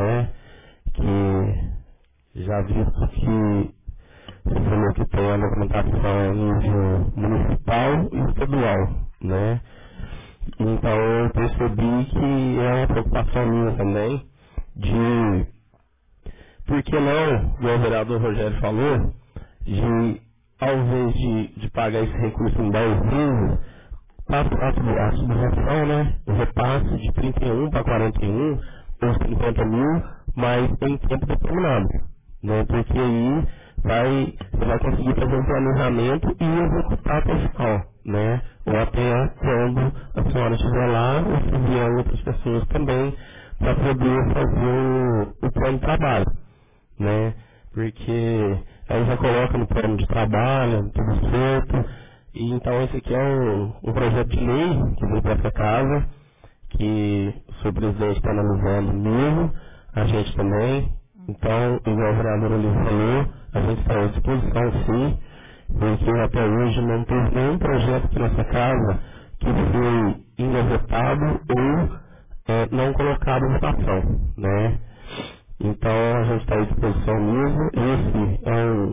Que já visto que você falou que tem a documentação a nível municipal e estadual, Então eu percebi que é uma preocupação minha também de, por que não, como o vereador Rogério falou, ao invés de pagar esse recurso em 10 vezes, a subvenção, o repasse de 31 para 41, ou 50 mil, mas em tempo determinado, né? Porque aí você vai conseguir fazer um planejamento e executar até o final, né? Ou até quando a senhora estiver lá, ou se vier outras pessoas também, para poder fazer o plano de trabalho, né? Porque aí já coloca no plano de trabalho, tudo certo. E então esse aqui é um projeto de lei que veio para essa casa, que o senhor presidente está analisando mesmo, a gente também. Então, igual o vereador Olívio falou, a gente está à disposição sim, porque até hoje não teve nenhum projeto aqui nessa casa que foi engavetado ou não colocado em votação, né? Então a gente está à disposição mesmo. Esse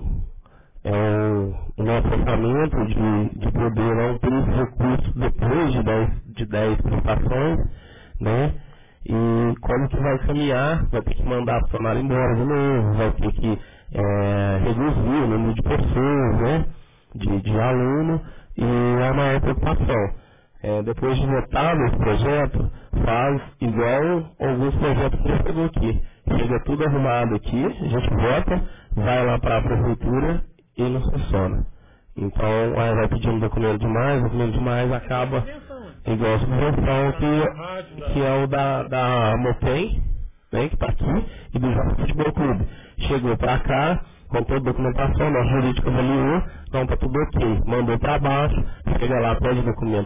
o nosso orçamento de poder não ter esse recurso depois de 10 prestações, né? E como que vai caminhar, vai ter que mandar a funcionária embora de novo, vai ter que reduzir o número de pessoas, né? De aluno, e a maior preocupação. Depois de votado esse projeto, faz igual alguns projetos que já chegou aqui. Chega tudo arrumado aqui, a gente vota, vai lá para a prefeitura e não funciona. Então, aí vai pedindo documento demais, acaba igual a subvenção que é o da Mopem, né, que está aqui, e do Jovem Futebol Clube. Chegou para cá, com toda a documentação, nosso jurídico avaliou, não, está tudo ok. Mandou para baixo, chega lá, pede documento,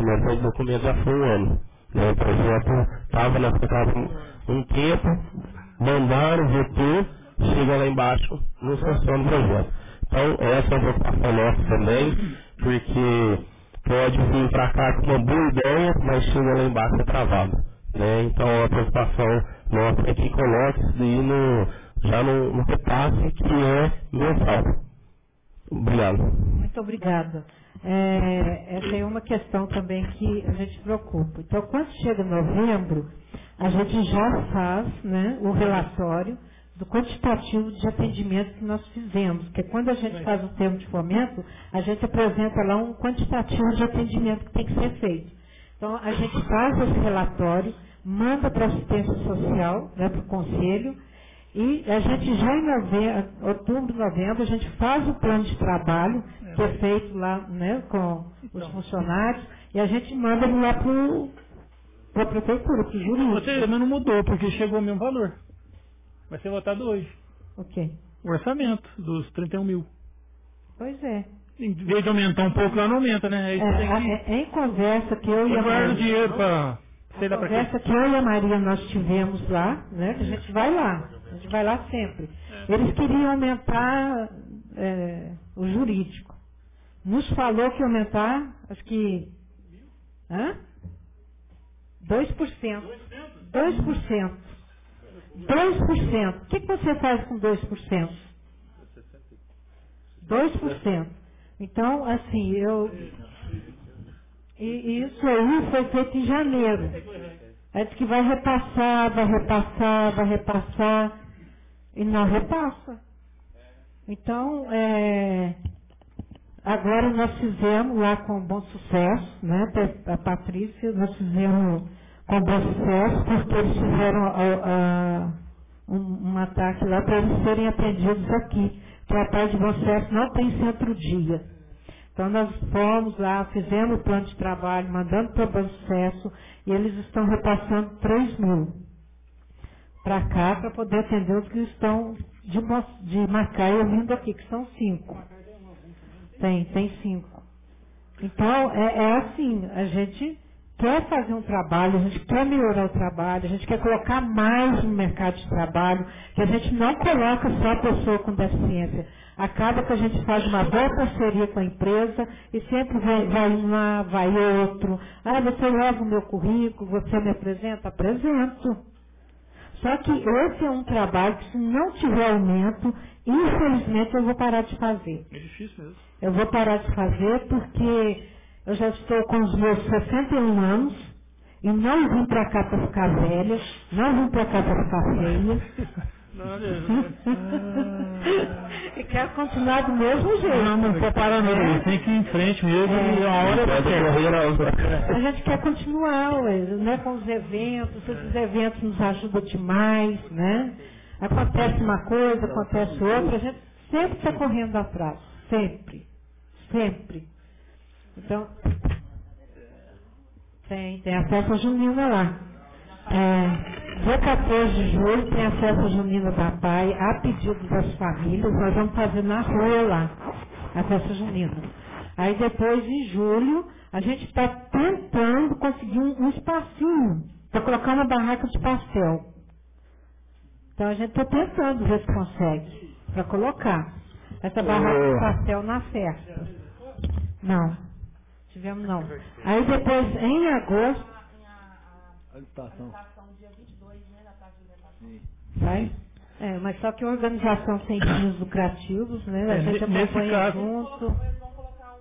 já foi um ano. Né, o projeto estava um tempo, mandaram, votou, chega lá embaixo, não funciona o projeto. Então, essa é uma preocupação nossa também, porque pode vir para cá com uma boa ideia, mas chega lá embaixo é travado. Né? Então, a preocupação nossa é que coloque isso daí já no repasse que é mensal. Obrigado. Muito obrigada. Essa é uma questão também que a gente preocupa. Então, quando chega novembro, a gente já faz, né, o relatório do quantitativo de atendimento que nós fizemos, porque quando a gente faz o termo de fomento, a gente apresenta lá um quantitativo de atendimento que tem que ser feito. Então, a gente faz esse relatório, manda para a assistência social, né, para o conselho, e a gente já em outubro, novembro, a gente faz o plano de trabalho, que é feito lá, né, com os funcionários, e a gente manda ele lá para a prefeitura, para o jurídico. Você também não mudou, porque chegou o mesmo valor. Vai ser votado hoje. Ok. O orçamento dos 31 mil. Pois é. Em vez de aumentar um pouco, lá não aumenta, né? Em conversa que eu e a Maria... dinheiro para... conversa que eu e a Maria nós tivemos lá, né? Que a gente vai lá sempre. Eles queriam aumentar o jurídico. Nos falou que ia aumentar, acho que... 2%. 2%. 2%. O que você faz com 2%? 2%. Então, assim, e isso aí foi feito em janeiro. É que vai repassar, e não repassa. Então, agora nós fizemos lá com bom sucesso, né? A Patrícia, nós fizemos com bom sucesso, porque eles fizeram um ataque lá para eles serem atendidos aqui. Que a Paz de Bom Sucesso não tem centro-dia. Então nós fomos lá, fizemos o plano de trabalho, mandando para o Bom Sucesso, e eles estão repassando 3 mil para cá, para poder atender os que estão de Macaé vindo aqui, que são 5. Tem 5. Então, é assim, a gente quer fazer um trabalho, a gente quer melhorar o trabalho, a gente quer colocar mais no mercado de trabalho, que a gente não coloca só a pessoa com deficiência. Acaba que a gente faz uma boa parceria com a empresa e sempre vai um lá, vai outro. Você leva o meu currículo, você me apresenta? Apresento. Só que esse é um trabalho que, se não tiver aumento, infelizmente eu vou parar de fazer. É difícil mesmo. Eu vou parar de fazer porque eu já estou com os meus 61 anos e não vim para cá para ficar velha, não vim para cá para ficar feia. quer continuar do mesmo jeito. Não pode parar não, a gente tem que ir em frente mesmo e a hora vai ser. A gente quer continuar, né, com os eventos, esses eventos nos ajudam demais, né? Acontece uma coisa, acontece outra, a gente sempre está correndo atrás, sempre. Então, tem a festa junina lá. Dia 14 de julho tem a festa junina da PAI, a pedido das famílias, nós vamos fazer na rua lá, a festa junina. Aí depois, em julho, a gente está tentando conseguir um espacinho para colocar uma barraca de pastel. Então a gente está tentando ver se consegue, para colocar essa barraca de pastel na festa. Não, tivemos não. Aí depois, em agosto, a licitação dia 22, né, da tarde de vai? Mas só que organização sem fins lucrativos, né? A gente acompanha junto. Eles vão colocar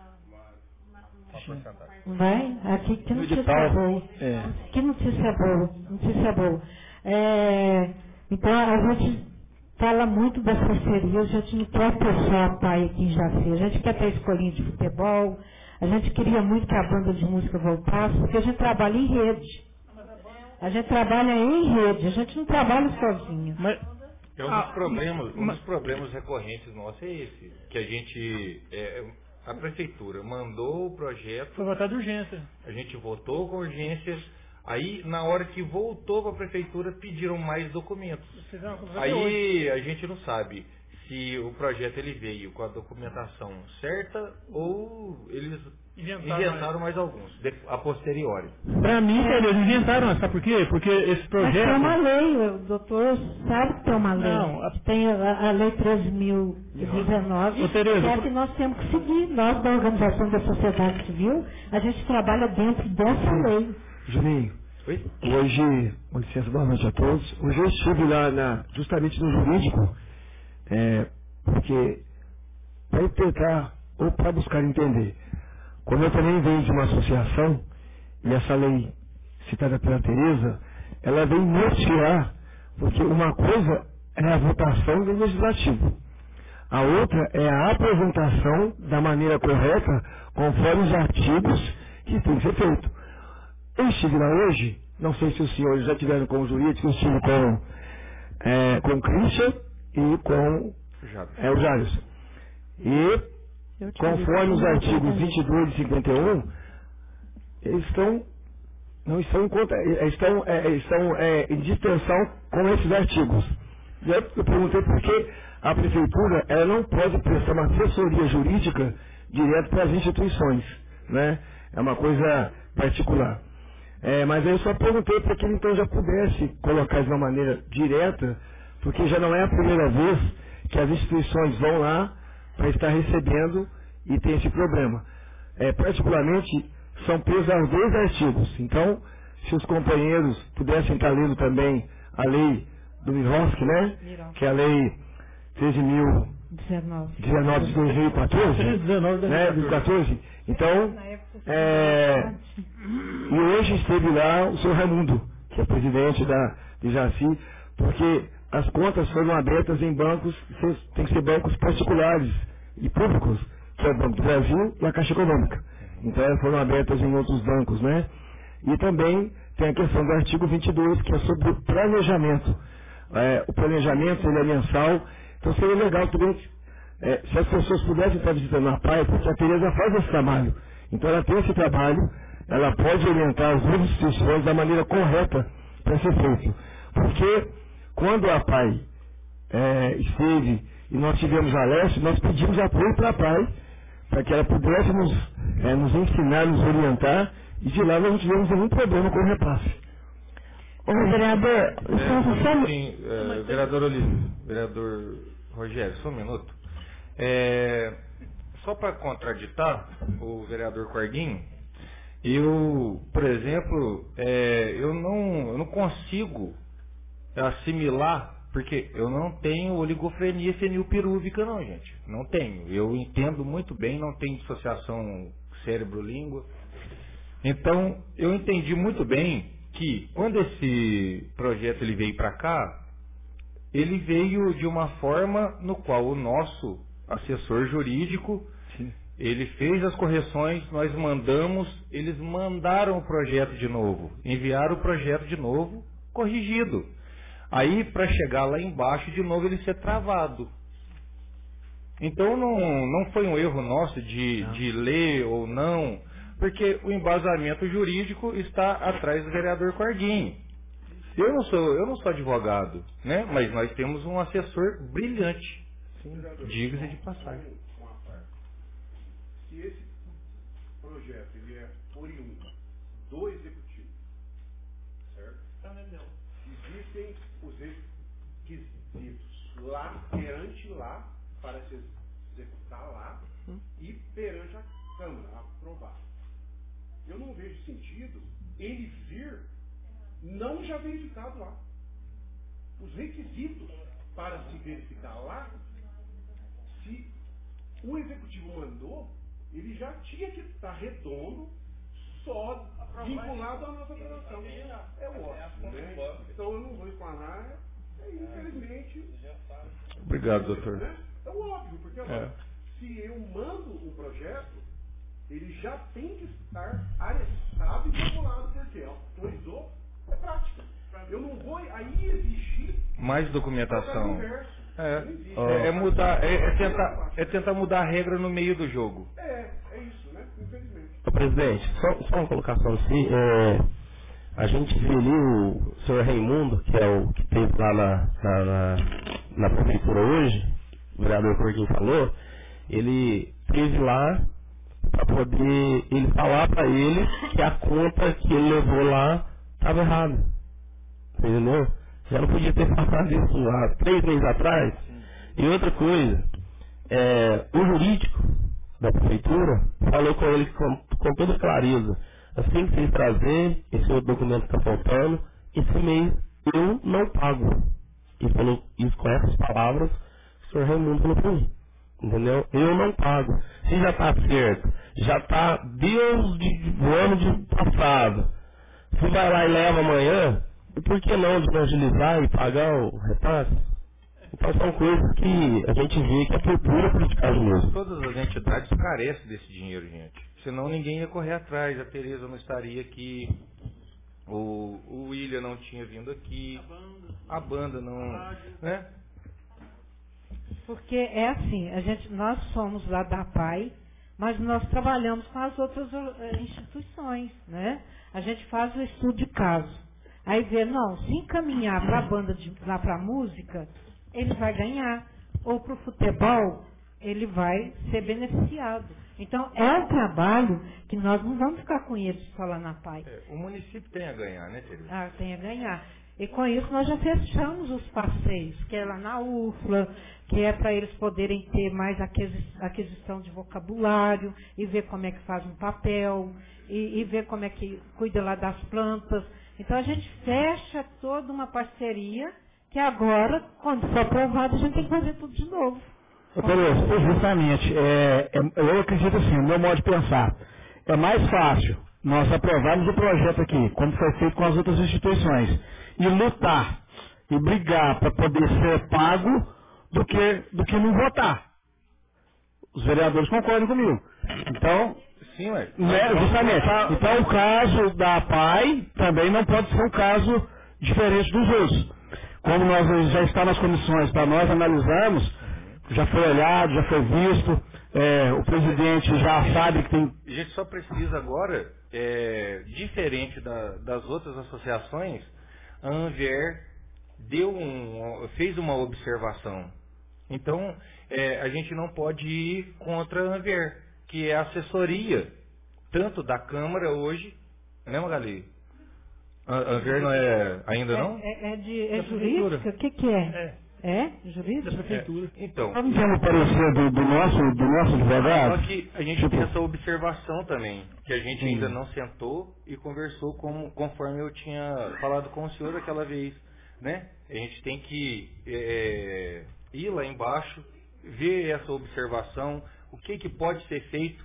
Vai? Aqui que notícia boa. Que notícia boa. Então a gente fala muito das parcerias, a gente não quer ter só a PAI aqui em Jaci, a gente quer ter escolinha de futebol, a gente queria muito que a banda de música voltasse, porque a gente trabalha em rede. A gente trabalha em rede, a gente não trabalha sozinho. Mas um dos problemas recorrentes nossos é esse, que a gente, a prefeitura mandou o projeto. Foi votado de urgência. A gente votou com urgência, aí na hora que voltou para a prefeitura pediram mais documentos. Aí a gente não sabe se o projeto ele veio com a documentação certa ou eles inventaram mais alguns, a posteriori. Para mim, eles inventaram, sabe por quê? Porque esse projeto... Mas tem uma lei, o doutor sabe que tem uma lei. Não, tem a lei 13.019, que é que nós temos que seguir. Nós, da Organização da Sociedade Civil, a gente trabalha dentro dessa lei. Juninho, hoje, com licença, boa noite a todos. Hoje eu estive lá justamente no jurídico, porque para tentar, ou para buscar entender. Como eu também venho de uma associação, e essa lei citada pela Tereza, ela vem nortear, porque uma coisa é a votação do legislativo, a outra é a apresentação da maneira correta, conforme os artigos que tem que ser feito. Eu estive lá hoje, não sei se os senhores já tiveram com o jurídico, eu estive com o Christian e com o Jários. E conforme os artigos 22 e 51, eles estão em distensão com esses artigos. E aí eu perguntei por que a prefeitura ela não pode prestar uma assessoria jurídica direto para as instituições, né? É uma coisa particular. Mas aí eu só perguntei para que ele então já pudesse colocar de uma maneira direta, porque já não é a primeira vez que as instituições vão lá para estar recebendo e tem esse problema. Particularmente, são presos aos 2 artigos. Então, se os companheiros pudessem estar lendo também a lei do Miroski, né? Que é a lei 13.019 de 2014, né? 2014. Então, e hoje esteve lá o senhor Raimundo, que é presidente de Jaci, porque as contas foram abertas em bancos, tem que ser bancos particulares e públicos, que é o Banco do Brasil e a Caixa Econômica. Então elas foram abertas em outros bancos, né? E também tem a questão do artigo 22, que é sobre o planejamento. O planejamento ele é mensal, então seria legal também se as pessoas pudessem estar visitando a PAI, porque a Tereza faz esse trabalho. Então ela tem esse trabalho, ela pode orientar as duas instituições da maneira correta para ser feito. Porque quando a PAI esteve e nós tivemos a Leste, nós pedimos apoio para a PAI, para que ela pudesse nos ensinar, nos orientar, e de lá nós não tivemos nenhum problema com o repasse. Ô, vereador, vereador Olívio, vereador Rogério, só um minuto. Só para contraditar o vereador Quarguinho, eu, por exemplo, eu não consigo assimilar, porque eu não tenho oligofrenia fenilpirúvica não, gente. Não tenho. Eu entendo muito bem, não tenho dissociação cérebro-língua. Então, eu entendi muito bem que quando esse projeto ele veio para cá, ele veio de uma forma no qual o nosso assessor jurídico, ele fez as correções, nós mandamos, eles mandaram o projeto de novo, enviaram o projeto de novo, corrigido. Aí, para chegar lá embaixo, de novo ele ser travado. Então, não foi um erro nosso de ler ou não, porque o embasamento jurídico está atrás do vereador Corguinho. Eu não sou advogado, né? Mas nós temos um assessor brilhante. Diga-se de passagem. Se esse projeto ele é oriundo do executivo, certo? Existem os requisitos lá, perante lá, para se executar lá, e perante a Câmara, aprovar. Eu não vejo sentido ele vir não já verificado lá. Os requisitos para se verificar lá, se o executivo mandou, ele já tinha que estar redondo, só vinculado à nossa aprovação. É óbvio, né? Então eu não vou explanar, infelizmente. Obrigado, doutor. Né? É óbvio, porque agora, se eu mando um projeto, ele já tem que estar arestado e vinculado, porque autorizou, é prática. Eu não vou aí exigir mais documentação. Mudar, tentar mudar a regra no meio do jogo. É isso, né? Infelizmente. Presidente, só uma colocação assim. A gente viu o senhor Raimundo, que é o que esteve lá na prefeitura hoje, o vereador Corguinho falou, ele esteve lá para poder ele falar para ele que a conta que ele levou lá estava errada. Entendeu? Já não podia ter passado isso há 3 meses atrás. E outra coisa, o jurídico da prefeitura falou com ele com toda clareza: assim que vocês trazer esse outro documento que está faltando, esse mês eu não pago. E falou isso com essas palavras que o senhor Raimundo falou para mim. Entendeu? Eu não pago. Se já está certo, já está desde o ano de passado. Se vai lá e leva amanhã, por que não de agilizar e pagar o repasse? Então são coisas que a gente vê que é por pura politicagem mesmo. Todas as entidades carecem desse dinheiro, gente. Senão ninguém ia correr atrás. A Tereza não estaria aqui. O William não tinha vindo aqui. A banda não. Né? Porque é assim, nós somos lá da PAI, mas nós trabalhamos com as outras instituições, né? A gente faz o estudo de caso. Aí vê, não, se encaminhar para a banda, lá para a música, ele vai ganhar. Ou para o futebol, ele vai ser beneficiado. Então, é um trabalho que nós não vamos ficar com eles só lá na PAI. O município tem a ganhar, né, Tereza? Tem a ganhar. E com isso nós já fechamos os passeios, que é lá na UFLA, que é para eles poderem ter mais aquisição de vocabulário, e ver como é que faz um papel, e ver como é que cuida lá das plantas. Então a gente fecha toda uma parceria, que agora, quando for aprovado, a gente tem que fazer tudo de novo. Justamente, eu acredito assim, no meu modo de pensar, é mais fácil nós aprovarmos o projeto aqui, como foi feito com as outras instituições, e lutar e brigar para poder ser pago do que não votar. Os vereadores concordam comigo. Então, sim, ué. Justamente. Então o caso da PAI também não pode ser um caso diferente dos outros. Como nós já está nas comissões para nós analisarmos, já foi olhado, já foi visto, o presidente já sabe que tem... A gente só precisa agora, diferente das outras associações, a Anvier fez uma observação. Então, a gente não pode ir contra a Anvier, que é a assessoria, tanto da Câmara hoje, né, Magali? A Anvier não é ainda não? É jurídica? O que é? Jurídica? Da prefeitura. Então. Vamos ver o parecer do nosso advogado? Só que a gente tem essa observação também, que a gente ainda não sentou e conversou conforme eu tinha falado com o senhor aquela vez, né? A gente tem que ir lá embaixo, ver essa observação, o que pode ser feito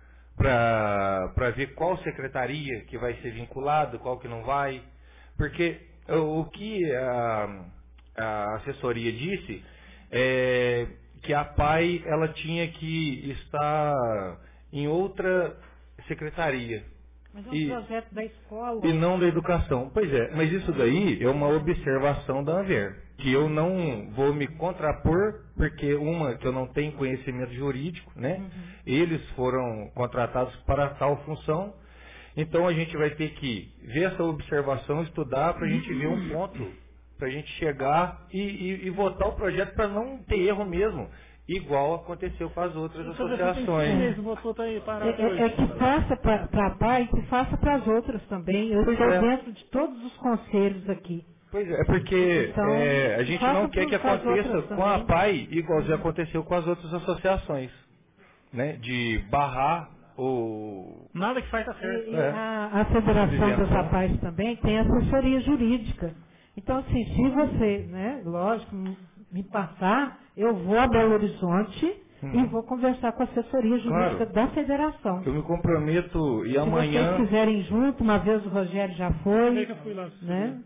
para ver qual secretaria que vai ser vinculado, qual que não vai, porque o que a assessoria disse, que a PAI ela tinha que estar em outra secretaria. Mas é um projeto da escola. E não da educação. Pois é, mas isso daí é uma observação da ANVER, que eu não vou me contrapor, porque que eu não tenho conhecimento jurídico, né? Eles foram contratados para tal função, então a gente vai ter que ver essa observação, estudar, para a gente ver um ponto, para a gente chegar e votar o projeto para não ter erro mesmo. Igual aconteceu com as outras associações. Que faça para a PAI, que faça para as outras também. Eu estou dentro de todos os conselhos aqui. Pois é, porque então, a gente não quer que aconteça com a PAI igual já aconteceu com as outras associações, né? De barrar o... Nada que faz tá certo. A Federação das APAIs também tem assessoria jurídica. Então, assim, se você, né, lógico, me passar, eu vou a Belo Horizonte e vou conversar com a assessoria jurídica da Federação. Eu me comprometo e se amanhã... Se vocês quiserem junto, uma vez o Rogério já foi, né?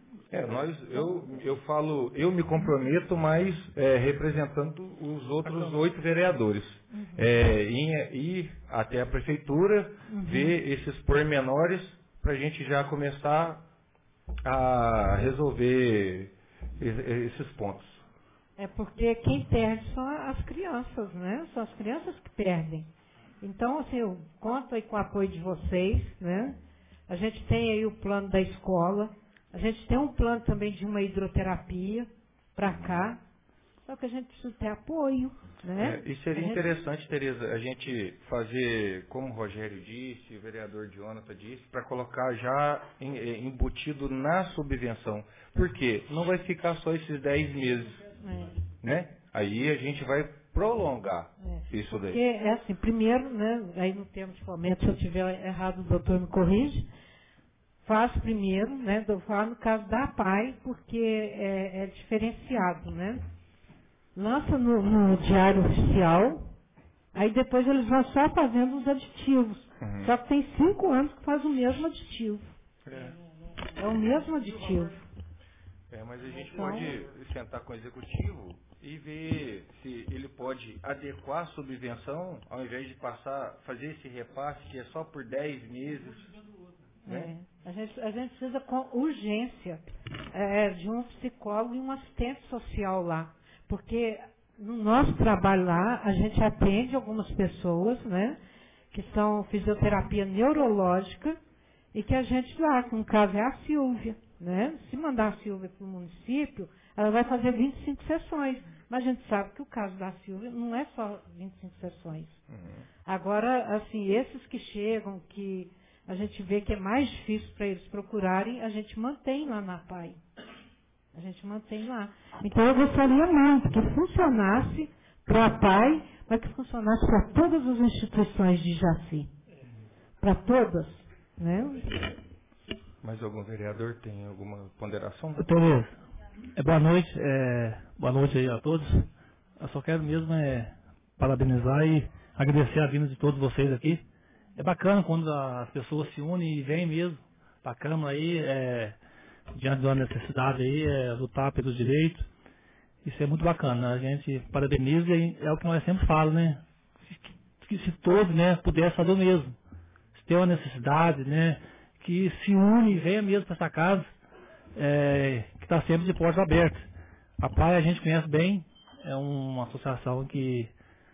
Eu me comprometo, mas representando os outros 8 vereadores. Ir até a prefeitura, ver esses pormenores, para a gente já começar a resolver esses pontos. É porque quem perde são as crianças, né? São as crianças que perdem. Então, assim, eu conto aí com o apoio de vocês, né? A gente tem aí o plano da escola, a gente tem um plano também de uma hidroterapia para cá, só que a gente precisa ter apoio, né? E seria interessante, Tereza, a gente fazer, como o Rogério disse, o vereador Jonathan disse, para colocar já embutido na subvenção. Por quê? Não vai ficar só esses 10 meses, né? Aí a gente vai prolongar isso daí. Porque é assim, primeiro, né, aí no termo de fomento, se eu estiver errado, o doutor me corrige, faz primeiro, né, eu falo no caso da PAI, porque é diferenciado, né? Lança no diário oficial, aí depois eles vão só fazendo os aditivos. Só que tem 5 anos que faz o mesmo aditivo. É o mesmo aditivo. Mas a gente pode sentar com o executivo e ver se ele pode adequar a subvenção, ao invés de fazer esse repasse que é só por 10 meses. Né? A gente precisa com urgência de um psicólogo e um assistente social lá. Porque no nosso trabalho lá, a gente atende algumas pessoas, né, que são fisioterapia neurológica, e que a gente lá, que no caso é a Silvia, né? Se mandar a Silvia para o município, ela vai fazer 25 sessões. Mas a gente sabe que o caso da Silvia não é só 25 sessões. Agora, assim, esses que chegam, que a gente vê que é mais difícil para eles procurarem, a gente mantém lá na PAI. A gente mantém lá. Então eu gostaria muito que funcionasse para a PAI, mas que funcionasse para todas as instituições de Jaci. Para todas. Né? Mais algum vereador tem alguma ponderação? Tereza, boa noite aí a todos. Eu só quero mesmo parabenizar e agradecer a vinda de todos vocês aqui. É bacana quando as pessoas se unem e vêm mesmo para a Câmara aí, diante de uma necessidade aí, lutar pelos direitos. Isso é muito bacana, a gente parabeniza e é o que nós sempre falamos, né? Que se todos, né, pudessem fazer o mesmo. Se tem uma necessidade, né, que se une e venha mesmo para essa casa, que está sempre de portas abertas. A PAI a gente conhece bem, é uma associação que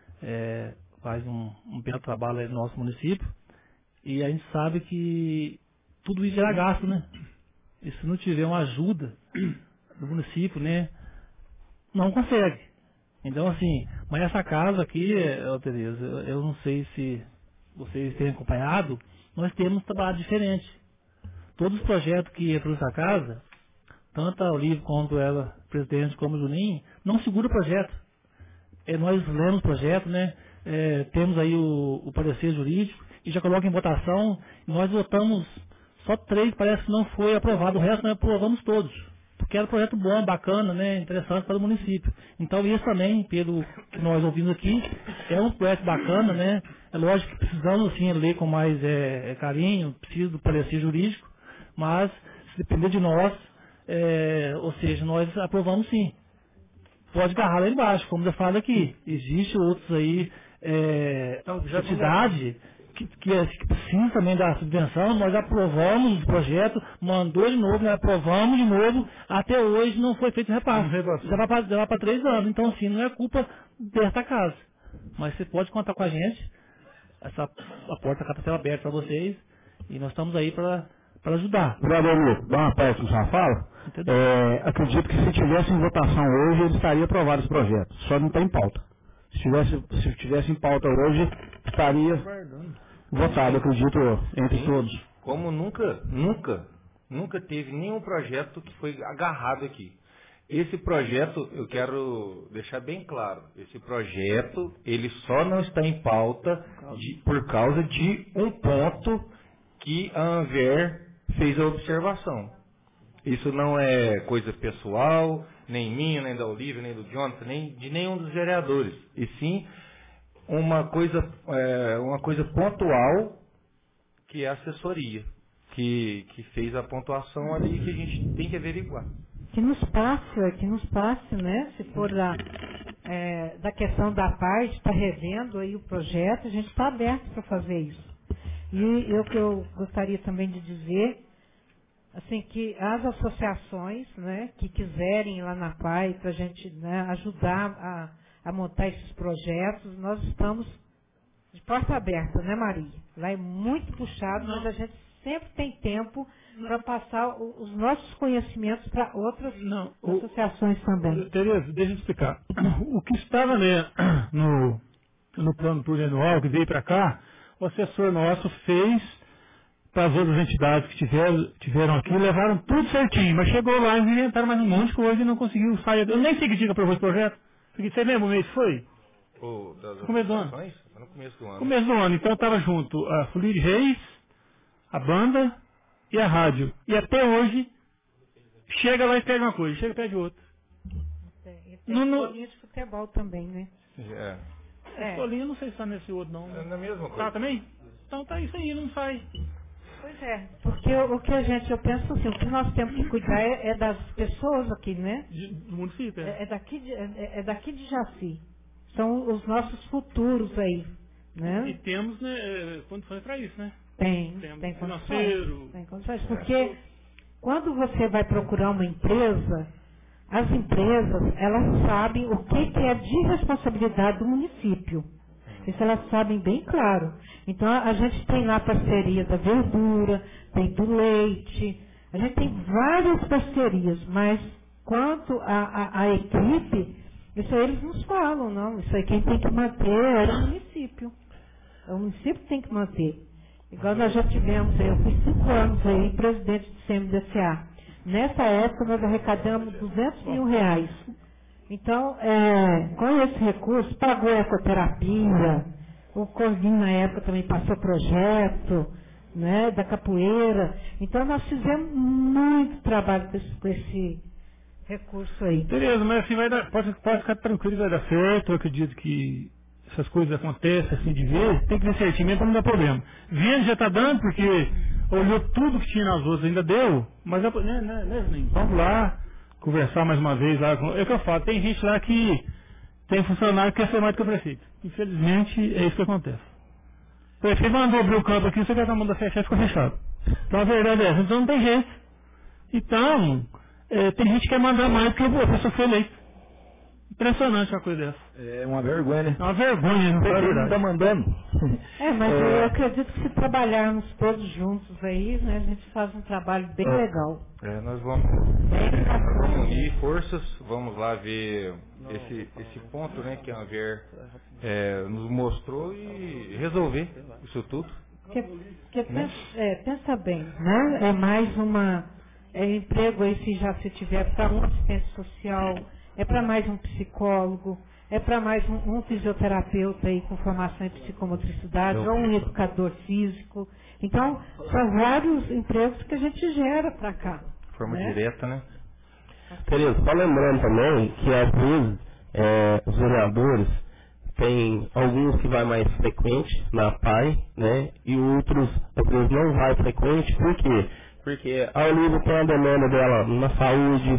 faz um belo trabalho aí no nosso município, e a gente sabe que tudo isso gera gasto, né? E se não tiver uma ajuda do município, né, não consegue. Então, assim, mas essa casa aqui, Tereza, eu não sei se vocês têm acompanhado, nós temos um trabalho diferente. Todos os projetos que entram nessa casa, tanto a Olívia quanto ela, presidente, como o Juninho, não segura o projeto. Nós lemos o projeto, né, temos aí o parecer jurídico, e já coloca em votação, nós votamos só 3, parece que não foi aprovado, o resto nós aprovamos todos. Porque era um projeto bom, bacana, né, interessante para o município. Então isso também, pelo que nós ouvimos aqui, é um projeto bacana, né? É lógico que precisamos sim ler com mais carinho, precisa do parecer jurídico, mas se depender de nós, ou seja, nós aprovamos sim. pode agarrar lá embaixo, como já falado aqui. Existem outros aí, entidade que precisa também da subvenção. Nós aprovamos o projeto, mandou de novo, nós aprovamos de novo, até hoje não foi feito repasse. Já vai para 3 anos, então assim, não é culpa desta casa. Mas você pode contar com a gente, a porta está aberta para vocês, e nós estamos aí para ajudar. Vereador Lu, dá uma pausa na sua fala. Acredito que se tivesse em votação hoje, ele estaria aprovado esse projeto. Só não tem pauta. Se tivesse em pauta hoje, estaria votado, acredito, entre todos. Como nunca teve nenhum projeto que foi agarrado aqui. Esse projeto, eu quero deixar bem claro, esse projeto, ele só não está em pauta por causa de um ponto que a Anver fez a observação. Isso não é coisa pessoal, nem minha, nem da Olívia, nem do Jonathan, nem de nenhum dos vereadores. E sim uma coisa pontual, que é a assessoria, que fez a pontuação ali, que a gente tem que averiguar. Que nos passe, né? Se for da questão da parte, está revendo aí o projeto, a gente está aberto para fazer isso. E o que eu gostaria também de dizer, assim, que as associações, né, que quiserem ir lá na PAI para a gente, né, ajudar a montar esses projetos, nós estamos de porta aberta, né, Maria? Lá é muito puxado, mas a gente sempre tem tempo para passar os nossos conhecimentos para outras associações também. Tereza, deixa eu explicar. O que estava no plano plurianual que veio para cá, o assessor nosso fez para as outras entidades que tiveram aqui, levaram tudo certinho, mas chegou lá e inventaram mais um monte que hoje não conseguiu sair. Eu nem sei que dia que aprovou esse projeto. Você lembra o mês que foi? Começo do ano. No começo do ano. Começo do ano. Então estava junto a Folia de Reis, a banda e a rádio. E até hoje, chega lá e pede uma coisa, chega e pede outra. E tem escolinha de futebol também, né? Escolinha, não sei se está nesse outro, não. É na mesma coisa. Tá também? Então tá isso aí, não sai. Pois é, porque o que eu penso assim, o que nós temos que cuidar é das pessoas aqui, né? Do município, é daqui de Jaci. São os nossos futuros aí, né? E temos, né, condições para isso, né? Tem condições. Tem condições, porque quando você vai procurar uma empresa, as empresas, elas sabem o que é de responsabilidade do município. Isso elas sabem bem claro. Então a gente tem lá a parceria da verdura, tem do leite, a gente tem várias parcerias, mas quanto a equipe, isso aí eles nos falam, não. Isso aí quem tem que manter é o município. O município tem que manter. Igual nós já tivemos, eu fui 5 anos aí, presidente do CMDCA. Nessa época nós arrecadamos R$200 mil. Então, com esse recurso, pagou a ecoterapia, o Corvinho na época também passou projeto, né, da capoeira. Então nós fizemos muito trabalho com esse recurso aí. Tereza, mas assim pode ficar tranquilo, vai dar certo. Eu acredito que essas coisas acontecem assim de vez, tem que ver certinho para não dar problema. Vendo já está dando, porque olhou tudo que tinha nas outras, ainda deu, mas vamos lá conversar mais uma vez lá. É o que eu falo, tem gente lá que tem funcionário que quer ser mais do que o prefeito. Infelizmente é isso que acontece. O prefeito mandou abrir o campo aqui, você quer que a manda fechar, ficou fechado. Então a verdade é essa, então não tem jeito. Então, tem gente que quer mandar mais que a pessoa foi eleita. Impressionante uma coisa dessa. É uma vergonha, né? É uma vergonha, não está mandando. Mas eu acredito que se trabalharmos todos juntos aí, né, a gente faz um trabalho bem legal. Nós vamos unir forças, vamos lá ver esse ponto, né, que a Anver nos mostrou e resolver isso tudo. Pensa bem, né? É mais emprego aí se tiver para um assistente social, é para mais um psicólogo, é para mais um fisioterapeuta aí com formação em psicomotricidade, ou um educador físico. Então, são vários empregos que a gente gera para cá. De forma direta, né? Tereza, só lembrando também que às vezes os vereadores tem alguns que vai mais frequente na PAI, né? E outros às vezes não vai frequente, por quê? Porque a Olívia tem a demanda dela na saúde,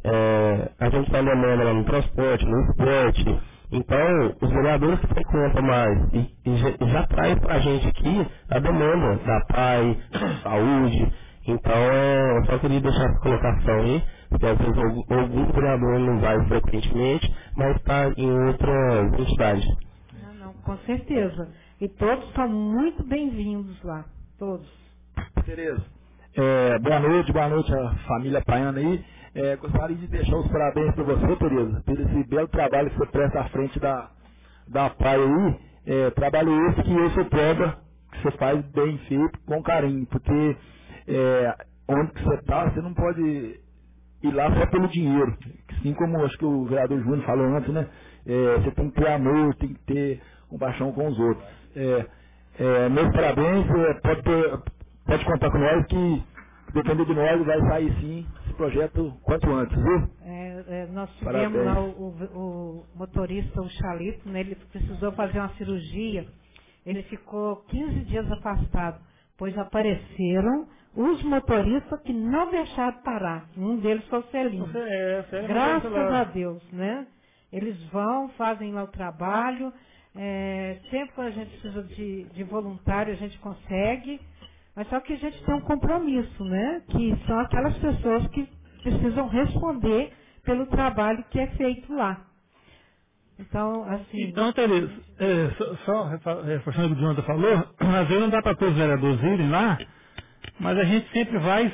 a gente está demanda lá no transporte, no esporte. Então, os vereadores que frequentam mais e já traz para a gente aqui a demanda da PAI, saúde. Então, eu só queria deixar essa colocação aí, porque às vezes algum vereador não vai frequentemente, mas está em outra entidade. Não, com certeza. E todos são muito bem-vindos lá, todos. Tereza, boa noite à família Paiana aí. Gostaria de deixar os parabéns para você, Tereza, pelo esse belo trabalho que você presta à frente da PAI aí. Trabalho esse que eu sou prova que você faz bem feito, com carinho, porque onde que você está, você não pode ir lá só pelo dinheiro. Assim como acho que o vereador Júnior falou antes, né? Você tem que ter amor, tem que ter compaixão com os outros. Meus parabéns, pode contar com nós que, dependendo de nós, vai sair sim esse projeto quanto antes, viu? Nós tivemos lá o motorista, o Chalito, né, ele precisou fazer uma cirurgia, ele ficou 15 dias afastado, pois apareceram os motoristas que não deixaram parar. Um deles foi o Celinho. Graças a Deus, né? Eles vão, fazem lá o trabalho, sempre quando a gente precisa de voluntário, a gente consegue. Mas só que a gente tem um compromisso, né? Que são aquelas pessoas que precisam responder pelo trabalho que é feito lá. Então, assim... Então, Tereza, só reforçando o que o Jonathan falou, às vezes não dá para todos os vereadores irem lá, mas a gente sempre vai,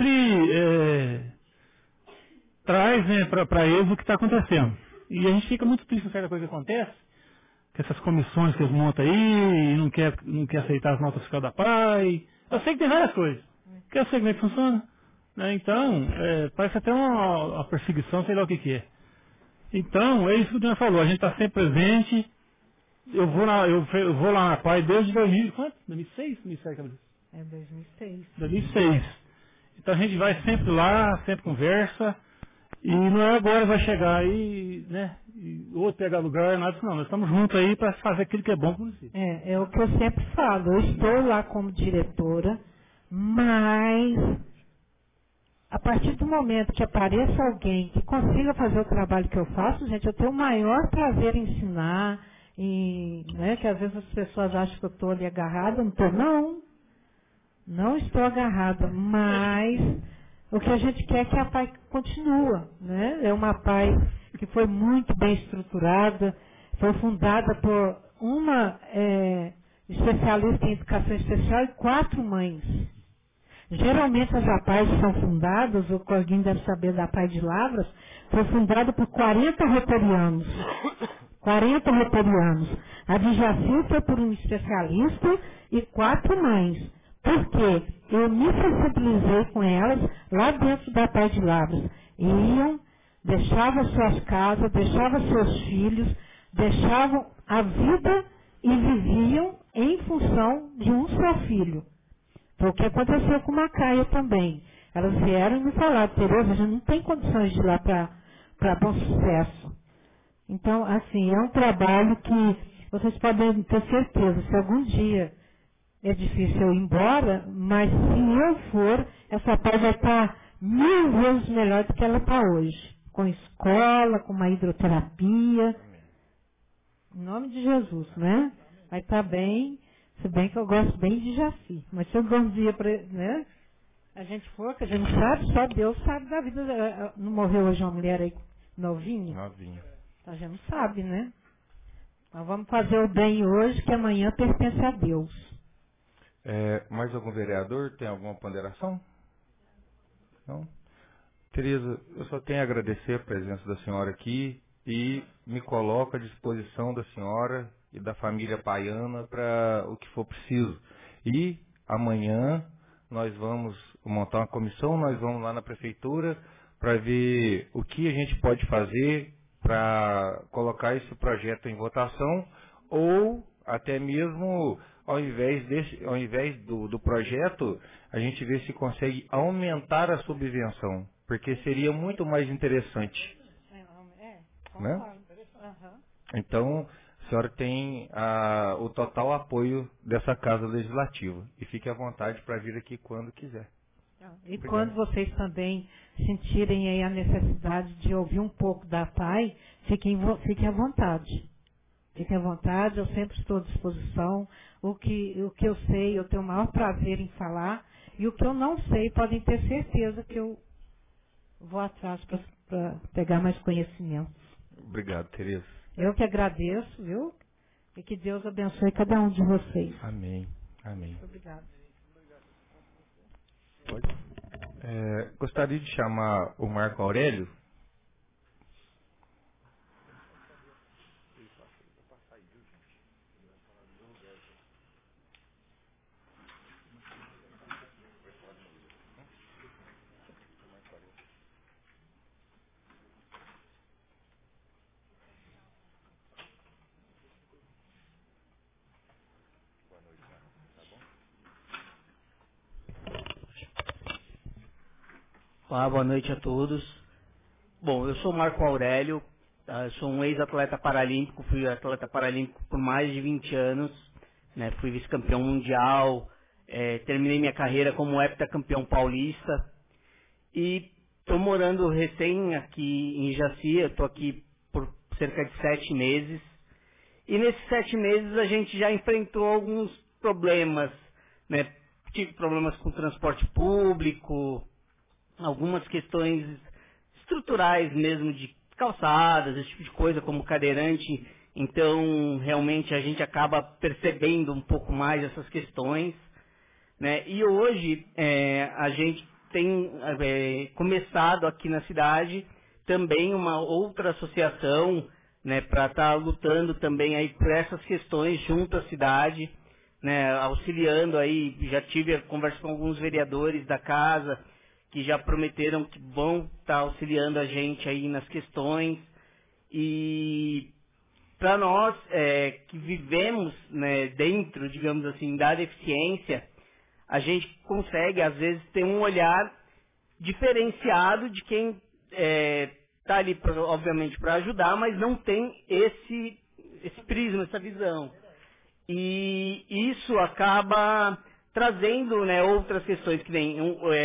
traz, né, para eles o que está acontecendo. E a gente fica muito triste com certa coisa que acontece, que essas comissões que eles montam aí, e não quer aceitar as notas fiscais da PAI. Eu sei que tem várias coisas. Que eu sei como é que funciona. Né? Então, parece até uma perseguição, sei lá o que é. Então, é isso que o Daniel falou. A gente está sempre presente. Eu vou lá na PAI desde 2006? 2006. 2006. Então a gente vai sempre lá, sempre conversa. E não é agora vai chegar aí, né? E outro pegar lugar, nada disso não. Nós estamos juntos aí para fazer aquilo que é bom para o município. É o que eu sempre falo. Eu estou lá como diretora, mas a partir do momento que apareça alguém que consiga fazer o trabalho que eu faço, gente, eu tenho o maior prazer em ensinar, né, que às vezes as pessoas acham que eu estou ali agarrada, não estou, não estou agarrada, mas o que a gente quer é que a PAI continue, né? É uma PAI que foi muito bem estruturada, foi fundada por uma especialista em educação especial e 4 mães. Geralmente as APAIs são fundadas, ou alguém deve saber da APAI de Lavras, foi fundada por 40 rotorianos. 40 rotorianos. A de Jaci foi por um especialista e 4 mães. Por quê? Eu me sensibilizei com elas lá dentro da APAI de Lavras. Iam, deixavam suas casas, deixavam seus filhos, deixavam a vida e viviam em função de um só filho. Foi o que aconteceu com Macaia também. Elas vieram e me falaram, Tereza, a gente não tem condições de ir lá para bom sucesso. Então, assim, é um trabalho que vocês podem ter certeza, se algum dia é difícil eu ir embora, mas se eu for, essa PAI vai estar 1000 vezes melhor do que ela está hoje. Com escola, com uma hidroterapia. Em nome de Jesus, né? Vai estar bem, se bem que eu gosto bem de Jaci. Mas se algum dia, né, a gente for, que a gente sabe, só Deus sabe da vida. Não morreu hoje uma mulher aí novinha? Novinha. A gente não sabe, né? Nós vamos fazer o bem hoje, que amanhã pertence a Deus. Mais algum vereador tem alguma ponderação? Não? Tereza, eu só tenho a agradecer a presença da senhora aqui e me coloco à disposição da senhora e da família paiana para o que for preciso. E amanhã nós vamos montar uma comissão, nós vamos lá na prefeitura para ver o que a gente pode fazer para colocar esse projeto em votação, ou até mesmo ao invés do projeto, a gente ver se consegue aumentar a subvenção, porque seria muito mais interessante. Né? Então, a senhora tem o total apoio dessa Casa Legislativa. E fique à vontade para vir aqui quando quiser. E quando vocês também sentirem aí a necessidade de ouvir um pouco da PAI, fiquem à vontade. Fiquem à vontade, eu sempre estou à disposição. O que eu sei, eu tenho o maior prazer em falar. E o que eu não sei, podem ter certeza que eu vou atrás para pegar mais conhecimento. Obrigado, Tereza. Eu que agradeço, viu? E que Deus abençoe cada um de vocês. Amém. Amém. Muito obrigada. Gostaria de chamar o Marco Aurélio. Olá, boa noite a todos. Bom, eu sou Marco Aurélio, sou um ex-atleta paralímpico, fui atleta paralímpico por mais de 20 anos, né, fui vice-campeão mundial, terminei minha carreira como heptacampeão paulista e estou morando recém aqui em Jaci, eu estou aqui por cerca de 7 meses e nesses 7 meses a gente já enfrentou alguns problemas, né, tive problemas com o transporte público, algumas questões estruturais mesmo de calçadas, esse tipo de coisa, como cadeirante. Então, realmente, a gente acaba percebendo um pouco mais essas questões, né? E hoje, a gente tem começado aqui na cidade também uma outra associação, né, para estar lutando também aí por essas questões junto à cidade, né, auxiliando aí. Já tive a conversa com alguns vereadores da casa, que já prometeram que vão estar auxiliando a gente aí nas questões. E para nós que vivemos, né, dentro, digamos assim, da deficiência, a gente consegue, às vezes, ter um olhar diferenciado de quem está ali, obviamente, para ajudar, mas não tem esse prisma, essa visão. E isso acaba trazendo, né, outras questões que nem...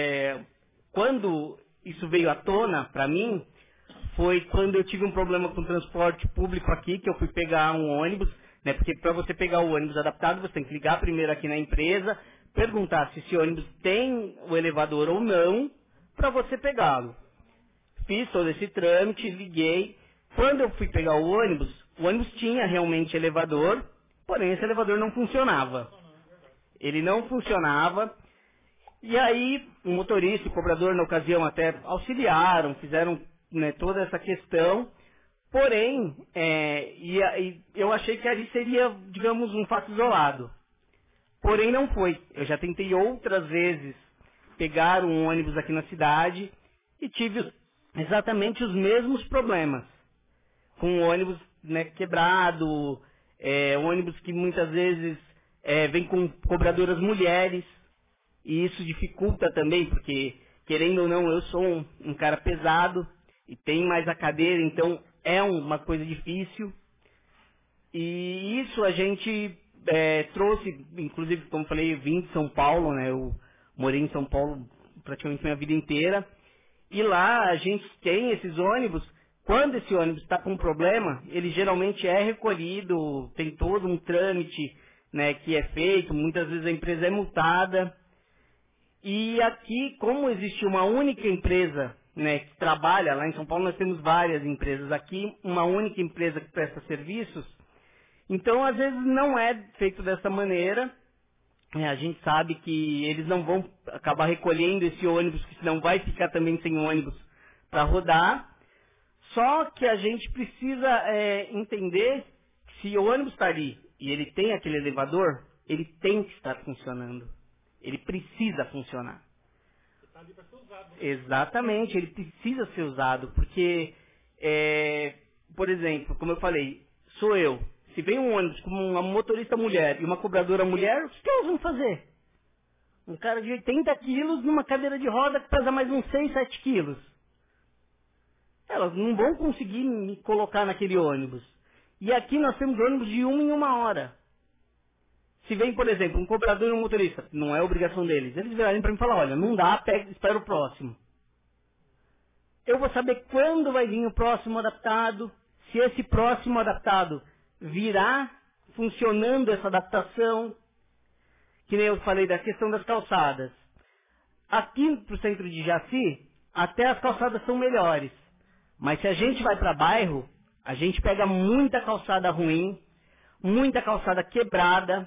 Quando isso veio à tona para mim, foi quando eu tive um problema com o transporte público aqui, que eu fui pegar um ônibus, né? Porque para você pegar o ônibus adaptado, você tem que ligar primeiro aqui na empresa, perguntar se esse ônibus tem o elevador ou não, para você pegá-lo. Fiz todo esse trâmite, liguei. Quando eu fui pegar o ônibus tinha realmente elevador, porém esse elevador não funcionava. Ele não funcionava. E aí, o motorista e o cobrador, na ocasião, até auxiliaram, fizeram, né, toda essa questão. Porém, eu achei que ali seria, digamos, um fato isolado. Porém, não foi. Eu já tentei outras vezes pegar um ônibus aqui na cidade e tive exatamente os mesmos problemas. Com o ônibus, né, quebrado, ônibus que muitas vezes vem com cobradoras mulheres. E isso dificulta também, porque, querendo ou não, eu sou um cara pesado e tem mais a cadeira, então é uma coisa difícil. E isso a gente trouxe, inclusive, como eu falei, eu vim de São Paulo, né? Eu morei em São Paulo praticamente minha vida inteira. E lá a gente tem esses ônibus. Quando esse ônibus está com problema, ele geralmente é recolhido, tem todo um trâmite, né, que é feito, muitas vezes a empresa é multada. E aqui, como existe uma única empresa, né, que trabalha, lá em São Paulo nós temos várias empresas, aqui uma única empresa que presta serviços, então às vezes não é feito dessa maneira, a gente sabe que eles não vão acabar recolhendo esse ônibus, que senão vai ficar também sem ônibus para rodar, só que a gente precisa entender que se o ônibus está ali e ele tem aquele elevador, ele tem que estar funcionando. Ele precisa funcionar. Exatamente, ele precisa ser usado, porque, por exemplo, como eu falei, sou eu. Se vem um ônibus com uma motorista mulher e uma cobradora mulher, o que elas vão fazer? Um cara de 80 quilos numa cadeira de roda que pesa mais uns 6, 7 quilos. Elas não vão conseguir me colocar naquele ônibus. E aqui nós temos ônibus de 1 em 1 hora. Se vem, por exemplo, um cobrador e um motorista, não é obrigação deles, eles virarem para mim e falar, olha, não dá, espera o próximo. Eu vou saber quando vai vir o próximo adaptado, se esse próximo adaptado virá funcionando essa adaptação, que nem eu falei da questão das calçadas. Aqui para o centro de Jaci, até as calçadas são melhores. Mas se a gente vai para bairro, a gente pega muita calçada ruim, muita calçada quebrada.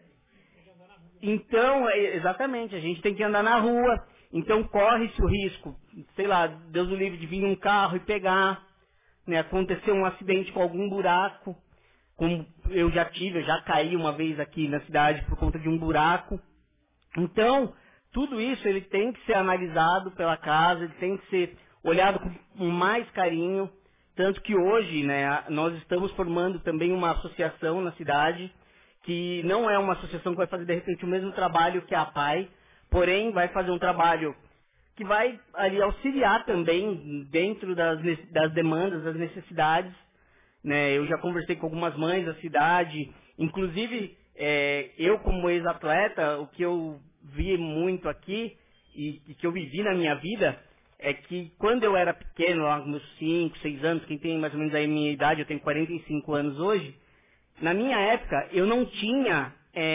Então, exatamente, a gente tem que andar na rua. Então corre-se o risco, sei lá, Deus o livre de vir um carro e pegar, né, acontecer um acidente com algum buraco, como eu já caí uma vez aqui na cidade por conta de um buraco. Então, tudo isso ele tem que ser analisado pela casa, ele tem que ser olhado com mais carinho, tanto que hoje, né, nós estamos formando também uma associação na cidade, que não é uma associação que vai fazer de repente o mesmo trabalho que a APAI, porém vai fazer um trabalho que vai ali auxiliar também dentro das demandas, das necessidades. Né? Eu já conversei com algumas mães da cidade, inclusive eu como ex-atleta, o que eu vi muito aqui e que eu vivi na minha vida é que quando eu era pequeno, lá com meus 5, 6 anos, quem tem mais ou menos aí a minha idade, eu tenho 45 anos hoje, na minha época eu não tinha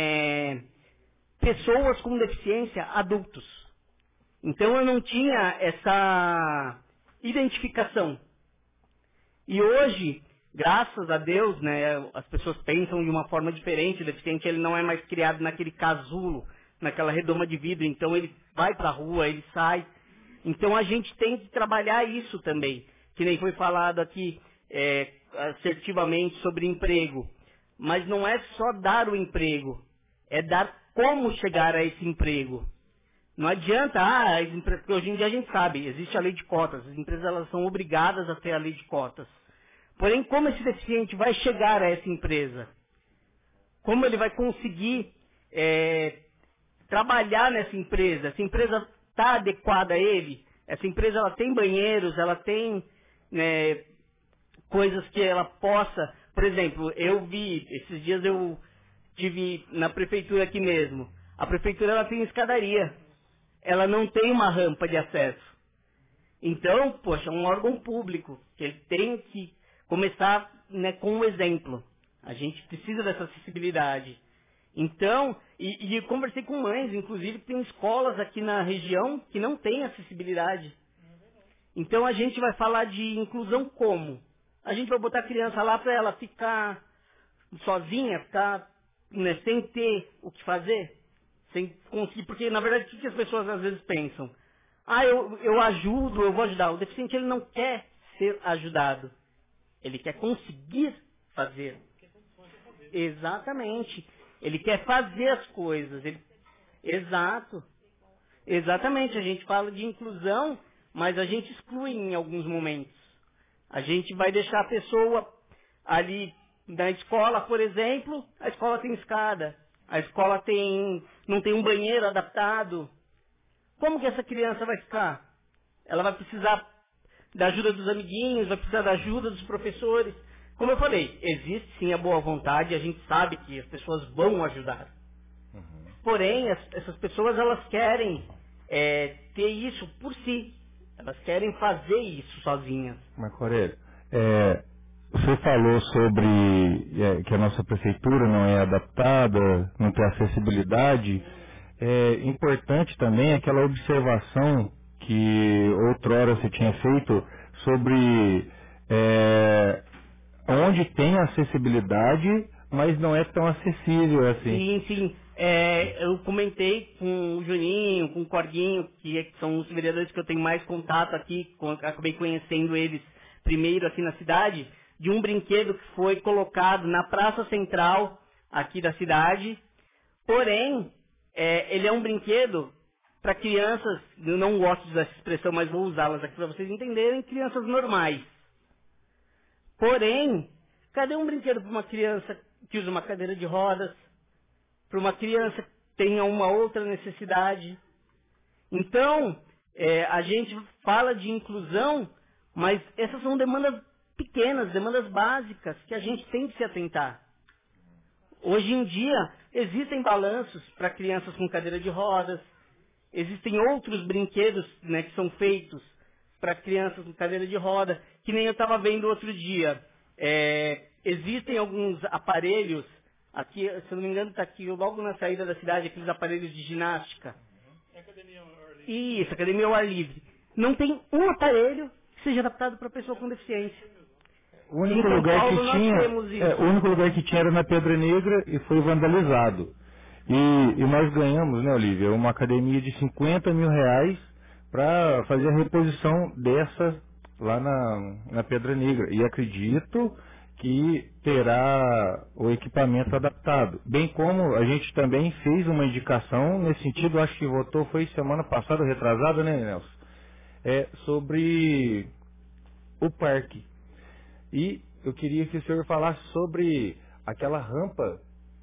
pessoas com deficiência adultos. Então eu não tinha essa identificação. E hoje, graças a Deus, né, as pessoas pensam de uma forma diferente. O deficiente ele não é mais criado naquele casulo, naquela redoma de vidro. Então ele vai para a rua, ele sai. Então a gente tem que trabalhar isso também. Que nem foi falado aqui assertivamente sobre emprego. Mas não é só dar o emprego, é dar como chegar a esse emprego. Não adianta, porque hoje em dia a gente sabe, existe a lei de cotas, as empresas elas são obrigadas a ter a lei de cotas. Porém, como esse deficiente vai chegar a essa empresa? Como ele vai conseguir trabalhar nessa empresa? Essa empresa está adequada a ele? Essa empresa ela tem banheiros, ela tem coisas que ela possa... Por exemplo, esses dias eu tive na prefeitura aqui mesmo. A prefeitura ela tem escadaria. Ela não tem uma rampa de acesso. Então, poxa, um órgão público, que ele tem que começar, né, com um exemplo. A gente precisa dessa acessibilidade. Então, e eu conversei com mães, inclusive tem escolas aqui na região que não tem acessibilidade. Então a gente vai falar de inclusão como? A gente vai botar a criança lá para ela ficar sozinha, ficar, né, sem ter o que fazer? Sem conseguir, porque na verdade o que as pessoas às vezes pensam? Eu ajudo, eu vou ajudar. O deficiente ele não quer ser ajudado. Ele quer conseguir fazer. Exatamente. Ele quer fazer as coisas. Exato. Exatamente. A gente fala de inclusão, mas a gente exclui em alguns momentos. A gente vai deixar a pessoa ali na escola, por exemplo, a escola tem escada. A escola não tem um banheiro adaptado. Como que essa criança vai ficar? Ela vai precisar da ajuda dos amiguinhos, vai precisar da ajuda dos professores. Como eu falei, existe sim a boa vontade, a gente sabe que as pessoas vão ajudar. Porém, essas pessoas elas querem ter isso por si. Elas querem fazer isso sozinhas. Marco Aurélio, você falou sobre que a nossa prefeitura não é adaptada, não tem acessibilidade. É importante também aquela observação que outrora você tinha feito sobre onde tem acessibilidade, mas não é tão acessível assim. Sim. Eu comentei com o Juninho, com o Corguinho, que são os vereadores que eu tenho mais contato aqui, acabei conhecendo eles primeiro aqui na cidade, de um brinquedo que foi colocado na praça central aqui da cidade. Porém, ele é um brinquedo para crianças, eu não gosto dessa expressão, mas vou usá-las aqui para vocês entenderem, crianças normais. Porém, cadê um brinquedo para uma criança que usa uma cadeira de rodas, para uma criança que tenha uma outra necessidade? Então, a gente fala de inclusão, mas essas são demandas pequenas, demandas básicas, que a gente tem que se atentar. Hoje em dia, existem balanços para crianças com cadeira de rodas, existem outros brinquedos, né, que são feitos para crianças com cadeira de roda, que nem eu estava vendo outro dia. Existem alguns aparelhos, aqui, se eu não me engano, está aqui logo na saída da cidade, aqueles aparelhos de ginástica. Isso, academia ao ar livre. Não tem um aparelho que seja adaptado para pessoa com deficiência. O único lugar que tinha era na Pedra Negra e foi vandalizado. E nós ganhamos, né, Olívia, uma academia de 50 mil reais para fazer a reposição dessa lá na Pedra Negra. E acredito que terá o equipamento adaptado. Bem como a gente também fez uma indicação nesse sentido, acho que votou, foi semana passada, retrasada, né, Nelson? Sobre o parque. E eu queria que o senhor falasse sobre aquela rampa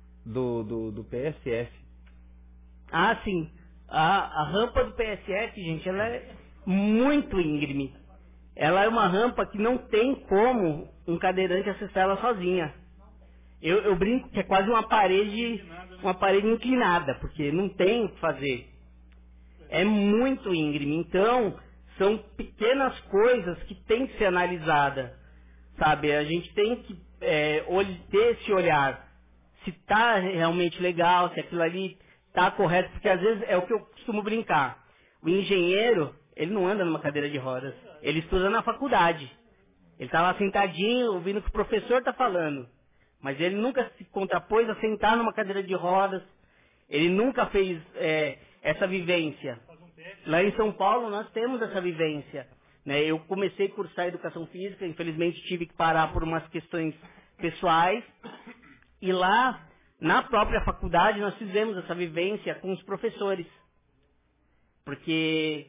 do PSF. Ah, sim. A rampa do PSF, gente, ela é muito íngreme. Ela é uma rampa que não tem como um cadeirante acessar ela sozinha. Eu brinco que é quase uma parede inclinada, porque não tem o que fazer. É muito íngreme. Então, são pequenas coisas que tem que ser analisada. Sabe, a gente tem que ter esse olhar, se está realmente legal, se aquilo ali está correto, porque às vezes é o que eu costumo brincar. O engenheiro, ele não anda numa cadeira de rodas, ele estuda na faculdade. Ele está lá sentadinho, ouvindo o que o professor está falando, mas ele nunca se contrapôs a sentar numa cadeira de rodas, ele nunca fez essa vivência. Lá em São Paulo nós temos essa vivência. Eu comecei a cursar Educação Física, infelizmente tive que parar por umas questões pessoais. E lá, na própria faculdade, nós fizemos essa vivência com os professores. Porque...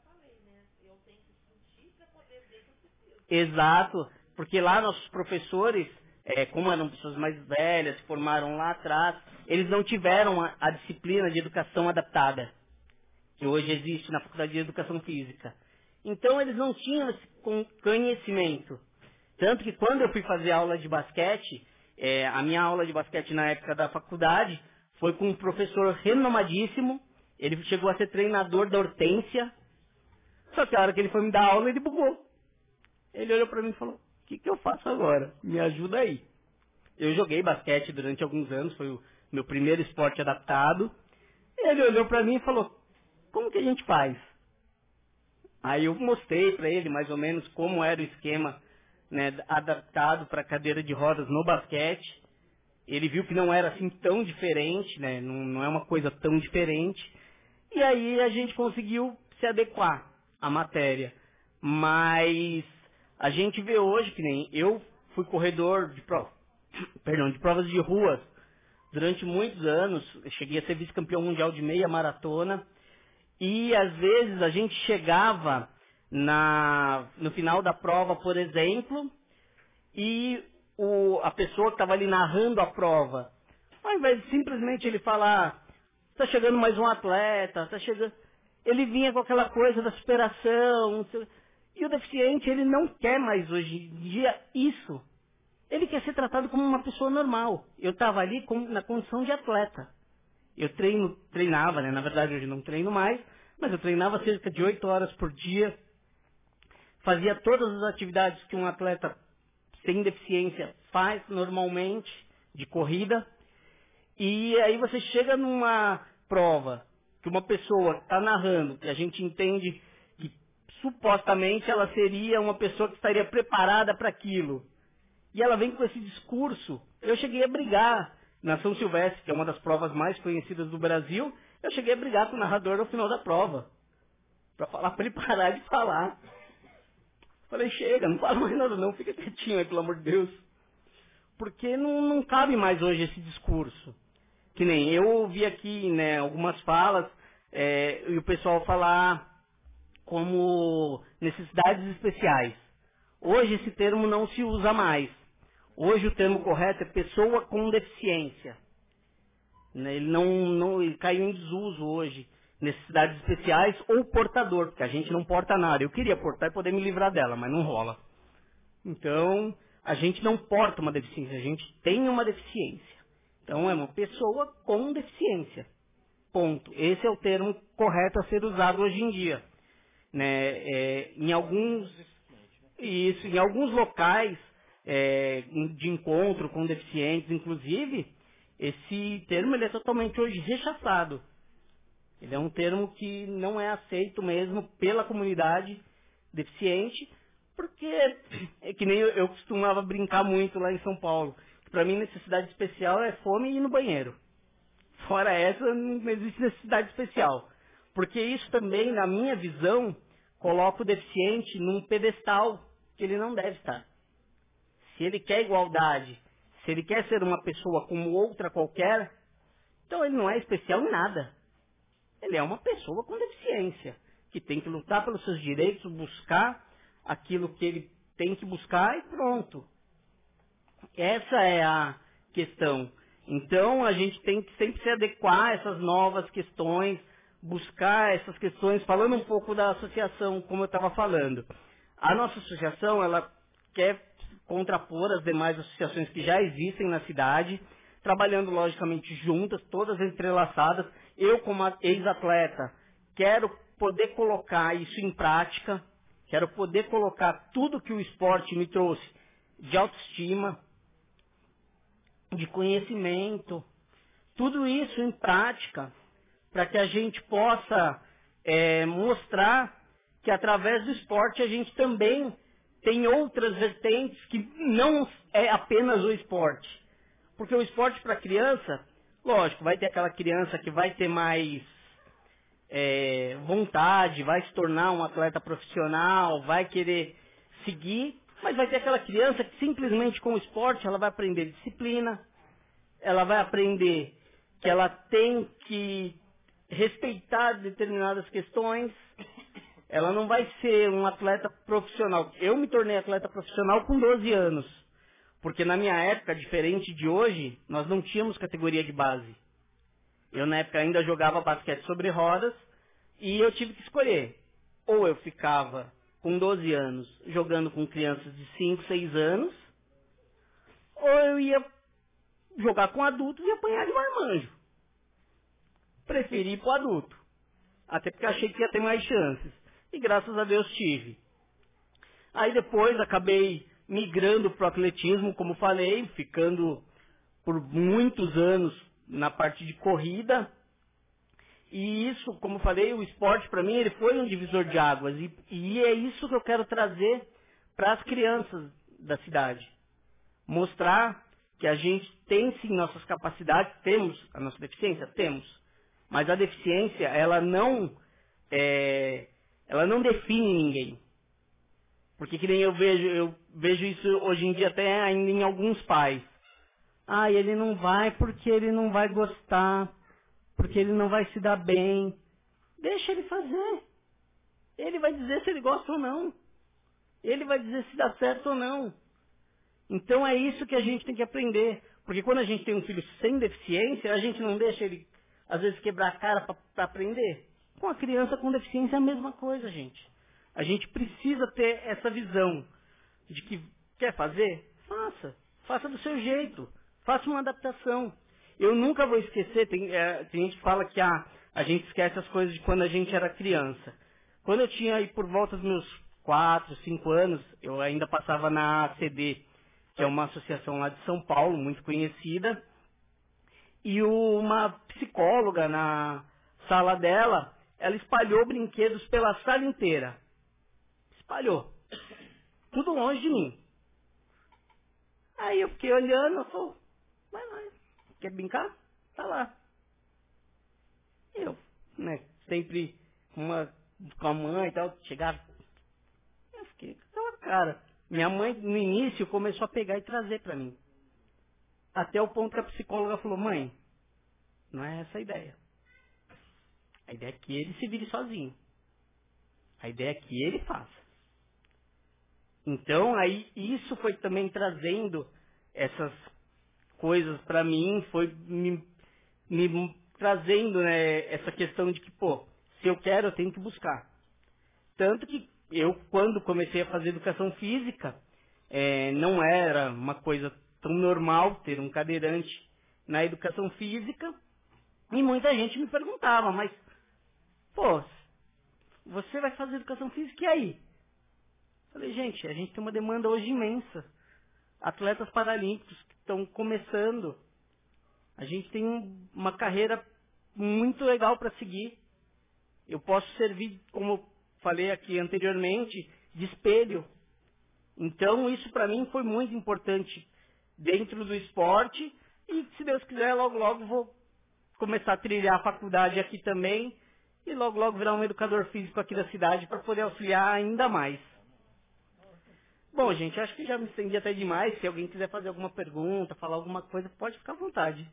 Exato, porque lá nossos professores, como eram pessoas mais velhas, se formaram lá atrás, eles não tiveram a disciplina de educação adaptada, que hoje existe na Faculdade de Educação Física. Então eles não tinham esse conhecimento. Tanto que quando eu fui fazer aula de basquete, a minha aula de basquete na época da faculdade foi com um professor renomadíssimo. Ele chegou a ser treinador da Hortência. Só que a hora que ele foi me dar aula, ele bugou. Ele olhou pra mim e falou, o que eu faço agora? Me ajuda aí. Eu joguei basquete durante alguns anos, foi o meu primeiro esporte adaptado. Ele olhou pra mim e falou, como que a gente faz? Aí eu mostrei para ele mais ou menos como era o esquema, né, adaptado para cadeira de rodas no basquete. Ele viu que não era assim tão diferente, né, não é uma coisa tão diferente. E aí a gente conseguiu se adequar à matéria. Mas a gente vê hoje que nem eu fui corredor de provas de ruas durante muitos anos. Eu cheguei a ser vice-campeão mundial de meia maratona. E às vezes a gente chegava no final da prova, por exemplo, e a pessoa que estava ali narrando a prova, ao invés de simplesmente ele falar, está chegando mais um atleta, está chegando, ele vinha com aquela coisa da superação. E o deficiente, ele não quer mais hoje em dia isso. Ele quer ser tratado como uma pessoa normal. Eu estava ali na condição de atleta. Eu treinava, né? Na verdade hoje não treino mais, mas eu treinava cerca de 8 horas por dia, fazia todas as atividades que um atleta sem deficiência faz normalmente, de corrida, e aí você chega numa prova que uma pessoa está narrando, que a gente entende que supostamente ela seria uma pessoa que estaria preparada para aquilo, e ela vem com esse discurso. Eu cheguei a brigar na São Silvestre, que é uma das provas mais conhecidas do Brasil, eu cheguei a brigar com o narrador no final da prova, para falar para ele parar de falar. Falei, chega, não fala mais nada não, fica quietinho aí, pelo amor de Deus. Porque não cabe mais hoje esse discurso. Que nem eu ouvi aqui, né, algumas falas, e o pessoal falar como necessidades especiais. Hoje esse termo não se usa mais. Hoje o termo correto é pessoa com deficiência. Ele ele caiu em desuso hoje. Necessidades especiais ou portador, porque a gente não porta nada. Eu queria portar e poder me livrar dela, mas não rola. Então, a gente não porta uma deficiência, a gente tem uma deficiência. Então, é uma pessoa com deficiência. Ponto. Esse é o termo correto a ser usado hoje em dia. Né? Em alguns locais de encontro com deficientes, inclusive, esse termo ele é totalmente hoje rechaçado. Ele é um termo que não é aceito mesmo pela comunidade deficiente, porque é que nem eu costumava brincar muito lá em São Paulo. Para mim, necessidade especial é fome e ir no banheiro. Fora essa, não existe necessidade especial. Porque isso também, na minha visão, coloca o deficiente num pedestal que ele não deve estar. Se ele quer igualdade, se ele quer ser uma pessoa como outra qualquer, então ele não é especial em nada. Ele é uma pessoa com deficiência, que tem que lutar pelos seus direitos, buscar aquilo que ele tem que buscar e pronto. Essa é a questão. Então, a gente tem que sempre se adequar a essas novas questões, buscar essas questões, falando um pouco da associação, como eu estava falando. A nossa associação, ela quer contrapor as demais associações que já existem na cidade, trabalhando logicamente juntas, todas entrelaçadas. Eu, como ex-atleta, quero poder colocar isso em prática, quero poder colocar tudo que o esporte me trouxe de autoestima, de conhecimento, tudo isso em prática, para que a gente possa mostrar que através do esporte a gente também tem outras vertentes que não é apenas o esporte. Porque o esporte para criança, lógico, vai ter aquela criança que vai ter mais vontade, vai se tornar um atleta profissional, vai querer seguir, mas vai ter aquela criança que simplesmente com o esporte ela vai aprender disciplina, ela vai aprender que ela tem que respeitar determinadas questões, ela não vai ser um atleta profissional. Eu me tornei atleta profissional com 12 anos, porque na minha época, diferente de hoje, nós não tínhamos categoria de base. Eu na época ainda jogava basquete sobre rodas e eu tive que escolher. Ou eu ficava com 12 anos jogando com crianças de 5, 6 anos, ou eu ia jogar com adultos e apanhar de marmanjo. Preferi ir pro adulto. Até porque achei que ia ter mais chances. E graças a Deus tive. Aí depois acabei migrando pro atletismo, como falei, ficando por muitos anos na parte de corrida. E isso, como falei, o esporte para mim ele foi um divisor de águas. E é isso que eu quero trazer para as crianças da cidade. Mostrar que a gente tem sim nossas capacidades, temos a nossa deficiência? Temos. Mas a deficiência, ela não define ninguém. Porque que nem eu vejo isso hoje em dia até ainda em alguns pais. Ah, ele não vai porque ele não vai gostar, porque ele não vai se dar bem. Deixa ele fazer. Ele vai dizer se ele gosta ou não. Ele vai dizer se dá certo ou não. Então é isso que a gente tem que aprender. Porque quando a gente tem um filho sem deficiência, a gente não deixa ele, às vezes, quebrar a cara para aprender. Com a criança com deficiência é a mesma coisa, gente. A gente precisa ter essa visão de que quer fazer? Faça. Faça do seu jeito. Faça uma adaptação. Eu nunca vou esquecer, tem gente que fala que a gente esquece as coisas de quando a gente era criança. Quando eu tinha aí por volta dos meus 4, 5 anos, eu ainda passava na ACD, que é uma associação lá de São Paulo, muito conhecida, e uma psicóloga na sala dela, ela espalhou brinquedos pela sala inteira. Espalhou. Tudo longe de mim. Aí eu fiquei olhando, eu falei, vai lá, quer brincar? Tá lá. Eu, sempre com a mãe e tal, chegava. Eu fiquei com aquela cara. Minha mãe, no início, começou a pegar e trazer pra mim. Até o ponto que a psicóloga falou, mãe, não é essa a ideia. A ideia é que ele se vire sozinho. A ideia é que ele faça. Então, aí, isso foi também trazendo essas coisas pra mim, foi me trazendo, essa questão de que, se eu quero, eu tenho que buscar. Tanto que eu, quando comecei a fazer educação física, não era uma coisa tão normal ter um cadeirante na educação física, e muita gente me perguntava, mas, pô, você vai fazer educação física e aí? Falei, gente, a gente tem uma demanda hoje imensa. Atletas paralímpicos que estão começando. A gente tem uma carreira muito legal para seguir. Eu posso servir, como eu falei aqui anteriormente, de espelho. Então, isso para mim foi muito importante dentro do esporte. E, se Deus quiser, logo, logo vou começar a trilhar a faculdade aqui também. E logo, logo virar um educador físico aqui da cidade para poder auxiliar ainda mais. Bom, gente, acho que já me estendi até demais. Se alguém quiser fazer alguma pergunta, falar alguma coisa, pode ficar à vontade.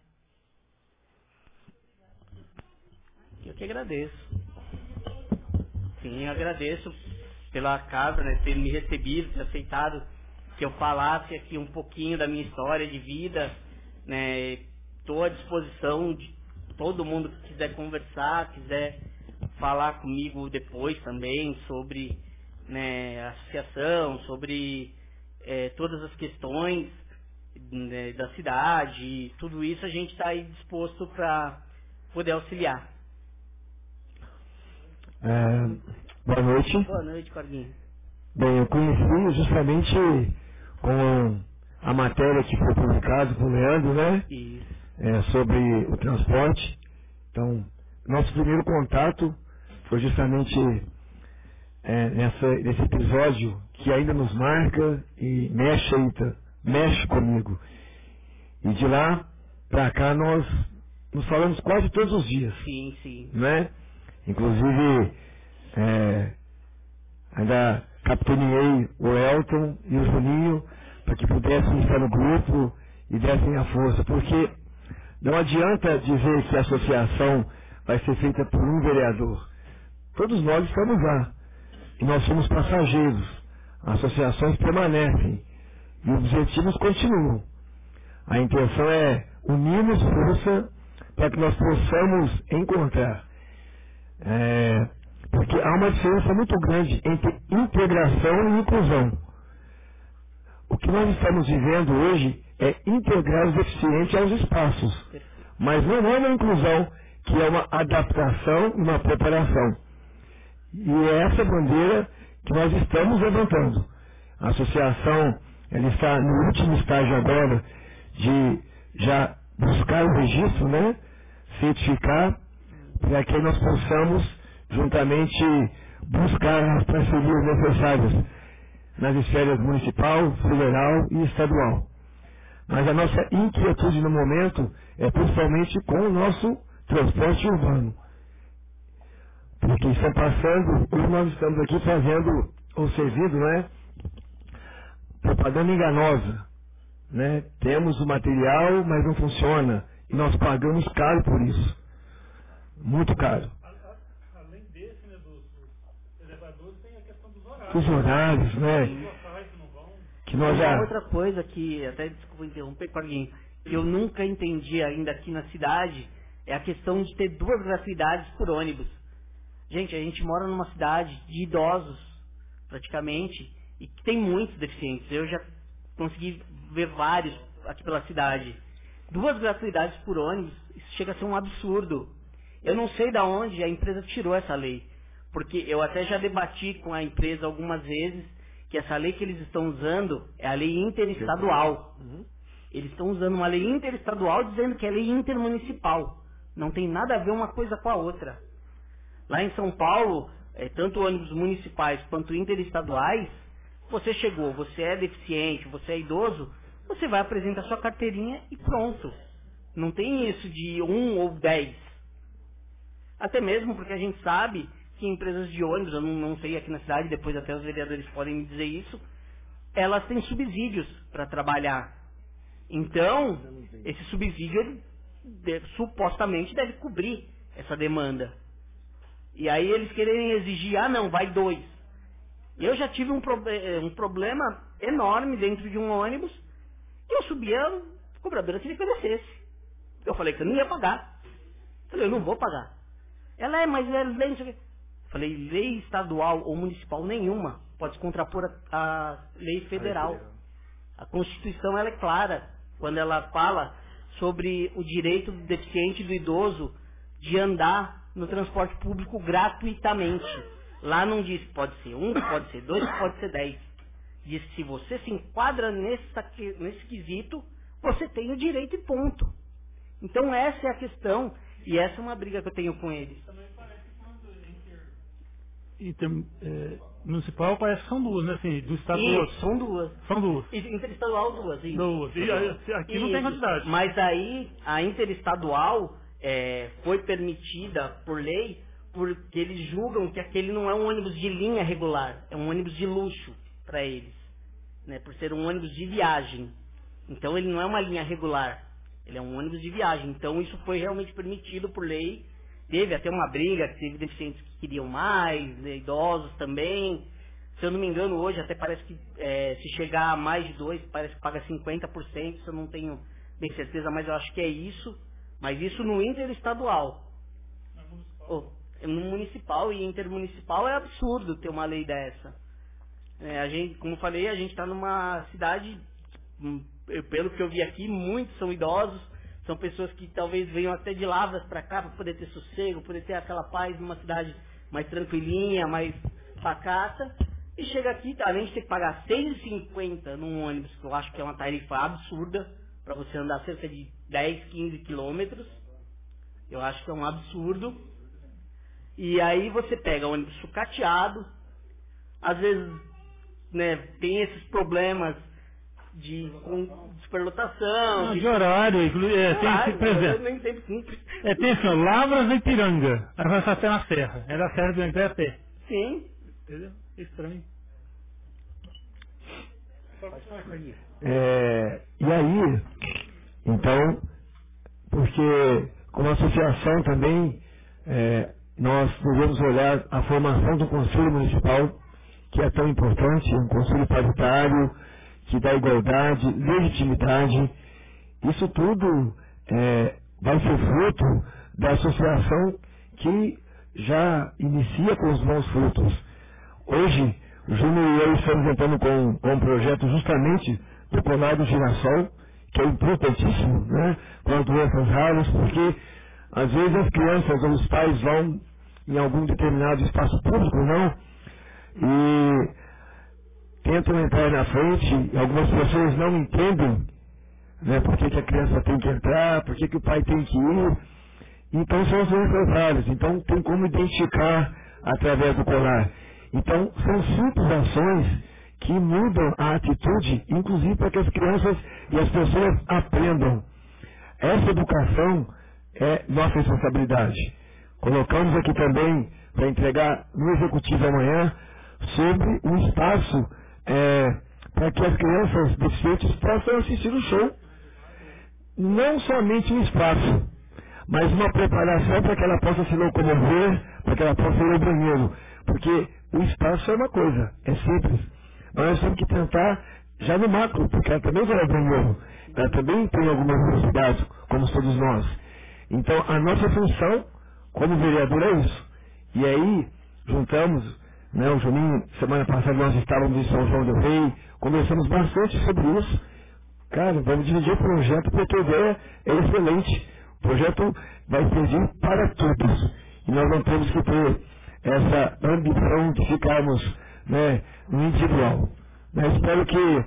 Eu que agradeço. Sim, eu agradeço pela casa, né, ter me recebido, ter aceitado que eu falasse aqui um pouquinho da minha história de vida. Estou à disposição de todo mundo que quiser conversar, quiser falar comigo depois também sobre, né, a associação, sobre todas as questões, né, da cidade, tudo isso a gente está aí disposto para poder auxiliar. Boa noite. Boa noite, Corguinho. Bem, eu conheci justamente com a matéria que foi publicada com o Leandro, né? Sobre o transporte. Então, nosso primeiro contato foi justamente nesse episódio que ainda nos marca e mexe comigo. E de lá pra cá nós nos falamos quase todos os dias. Sim, sim. Né? Inclusive, ainda capitaneei o Elton e o Juninho para que pudessem estar no grupo e dessem a força, porque não adianta dizer que a associação vai ser feita por um vereador. Todos nós estamos lá e nós somos passageiros. As associações permanecem e os objetivos continuam. A intenção é unirmos força para que nós possamos encontrar. Porque há uma diferença muito grande entre integração e inclusão. O que nós estamos vivendo hoje é integrar os deficientes aos espaços, mas não é uma inclusão, que é uma adaptação e uma preparação. E é essa bandeira que nós estamos levantando. A associação ela está no último estágio agora de já buscar o registro, né? Certificar, para que nós possamos juntamente buscar as parcerias necessárias nas esferas municipal, federal e estadual. Mas a nossa inquietude no momento é principalmente com o nosso transporte urbano. Porque estão passando, hoje nós estamos aqui fazendo ou servindo, né, propaganda enganosa. Né? Temos o material, mas não funciona. E nós pagamos caro por isso. Muito caro. Além desse, né, dos elevadores, tem a questão dos horários. Os horários, né? Que nós já... Uma outra coisa que, até desculpa interromper, Corguinho, que eu nunca entendi ainda aqui na cidade, é a questão de ter 2 gratuidades por ônibus. Gente, a gente mora numa cidade de idosos, praticamente, e que tem muitos deficientes. Eu já consegui ver vários aqui pela cidade. 2 gratuidades por ônibus, isso chega a ser um absurdo. Eu não sei de onde a empresa tirou essa lei, porque eu até já debati com a empresa algumas vezes que essa lei que eles estão usando é a lei interestadual. Eles estão usando uma lei interestadual dizendo que é lei intermunicipal. Não tem nada a ver uma coisa com a outra. Lá em São Paulo, tanto ônibus municipais quanto interestaduais, você chegou, você é deficiente, você é idoso, você vai apresentar sua carteirinha e pronto. Não tem isso de 1 ou 10. Até mesmo porque a gente sabe que empresas de ônibus, eu não sei aqui na cidade, depois até os vereadores podem me dizer isso, elas têm subsídios para trabalhar. Então, esse subsídio supostamente deve cobrir essa demanda. E aí eles querem exigir, não, vai 2. Eu já tive um problema enorme dentro de um ônibus, e eu subia, a cobradora queria que eu descesse. Eu falei que eu não ia pagar. Eu falei, eu não vou pagar. Ela mas é lei, não sei o quê. Eu falei, lei estadual ou municipal nenhuma pode se contrapor a lei federal. A Constituição ela é clara quando ela fala sobre o direito do deficiente e do idoso de andar no transporte público gratuitamente. Lá não diz que pode ser 1, que pode ser 2, que pode ser 10. Diz que se você se enquadra nesse quesito, você tem o direito e ponto. Então essa é a questão, e essa é uma briga que eu tenho com eles. Municipal parece que são duas, né? Assim, do estado do outro. São duas. São duas. Interestadual duas. Isso. Duas. E aqui não tem quantidade. Mas aí a interestadual foi permitida por lei porque eles julgam que aquele não é um ônibus de linha regular, é um ônibus de luxo para eles, né? Por ser um ônibus de viagem. Então ele não é uma linha regular, ele é um ônibus de viagem. Então isso foi realmente permitido por lei. Teve até uma briga, teve deficientes que queriam mais, né, idosos também. Se eu não me engano, hoje até parece que se chegar a mais de 2, parece que paga 50%, isso eu não tenho bem certeza, mas eu acho que é isso. Mas isso no interestadual. No municipal e intermunicipal é absurdo ter uma lei dessa. A gente, como eu falei, a gente está numa cidade, pelo que eu vi aqui, muitos são idosos. São pessoas que talvez venham até de Lavras para cá para poder ter sossego, poder ter aquela paz numa cidade mais tranquilinha, mais pacata. E chega aqui, além de ter que pagar R$6,50 num ônibus, que eu acho que é uma tarifa absurda, para você andar cerca de 10, 15 quilômetros. Eu acho que é um absurdo. E aí você pega o ônibus sucateado, às vezes, né, tem esses problemas com superlotação. De horário, tem por exemplo. Nem sempre cumpre. Tem assim, Lavras e Ipiranga. Aí vai até na Serra. É da Serra do Ipiranga a pé. Sim. Entendeu? Estranho. E aí, então, porque como associação também, nós devemos olhar a formação do Conselho Municipal, que é tão importante, um conselho paritário, que dá igualdade, legitimidade. Isso tudo vai ser fruto da associação que já inicia com os bons frutos. Hoje, o Júnior e eu estamos entrando com um projeto justamente do Colar do Girassol, que é importantíssimo, né, com as doenças raras, porque às vezes as crianças ou os pais vão em algum determinado espaço público, não, e tentam entrar na frente, e algumas pessoas não entendem, né, por que a criança tem que entrar, por que o pai tem que ir. Então são as doenças raras. Então tem como identificar através do colar. Então são simples ações que mudam a atitude, inclusive para que as crianças e as pessoas aprendam. Essa educação é nossa responsabilidade. Colocamos aqui também, para entregar no executivo amanhã, sobre um espaço para que as crianças deficientes possam assistir o show. Não somente um espaço, mas uma preparação para que ela possa se locomover, para que ela possa ir ao banheiro. Porque o espaço é uma coisa, é simples. Mas nós temos que tentar já no macro, porque ela também vai ao banheiro. Ela também tem algumas necessidades, como todos nós. Então, a nossa função como vereador é isso. E aí, juntamos, né, o Juninho, semana passada nós estávamos em São João del Rei, conversamos bastante sobre isso. Cara, vamos dividir o projeto porque a ideia é excelente. O projeto vai servir para todos. E nós não temos que ter essa ambição de ficarmos, né, no individual. Eu espero que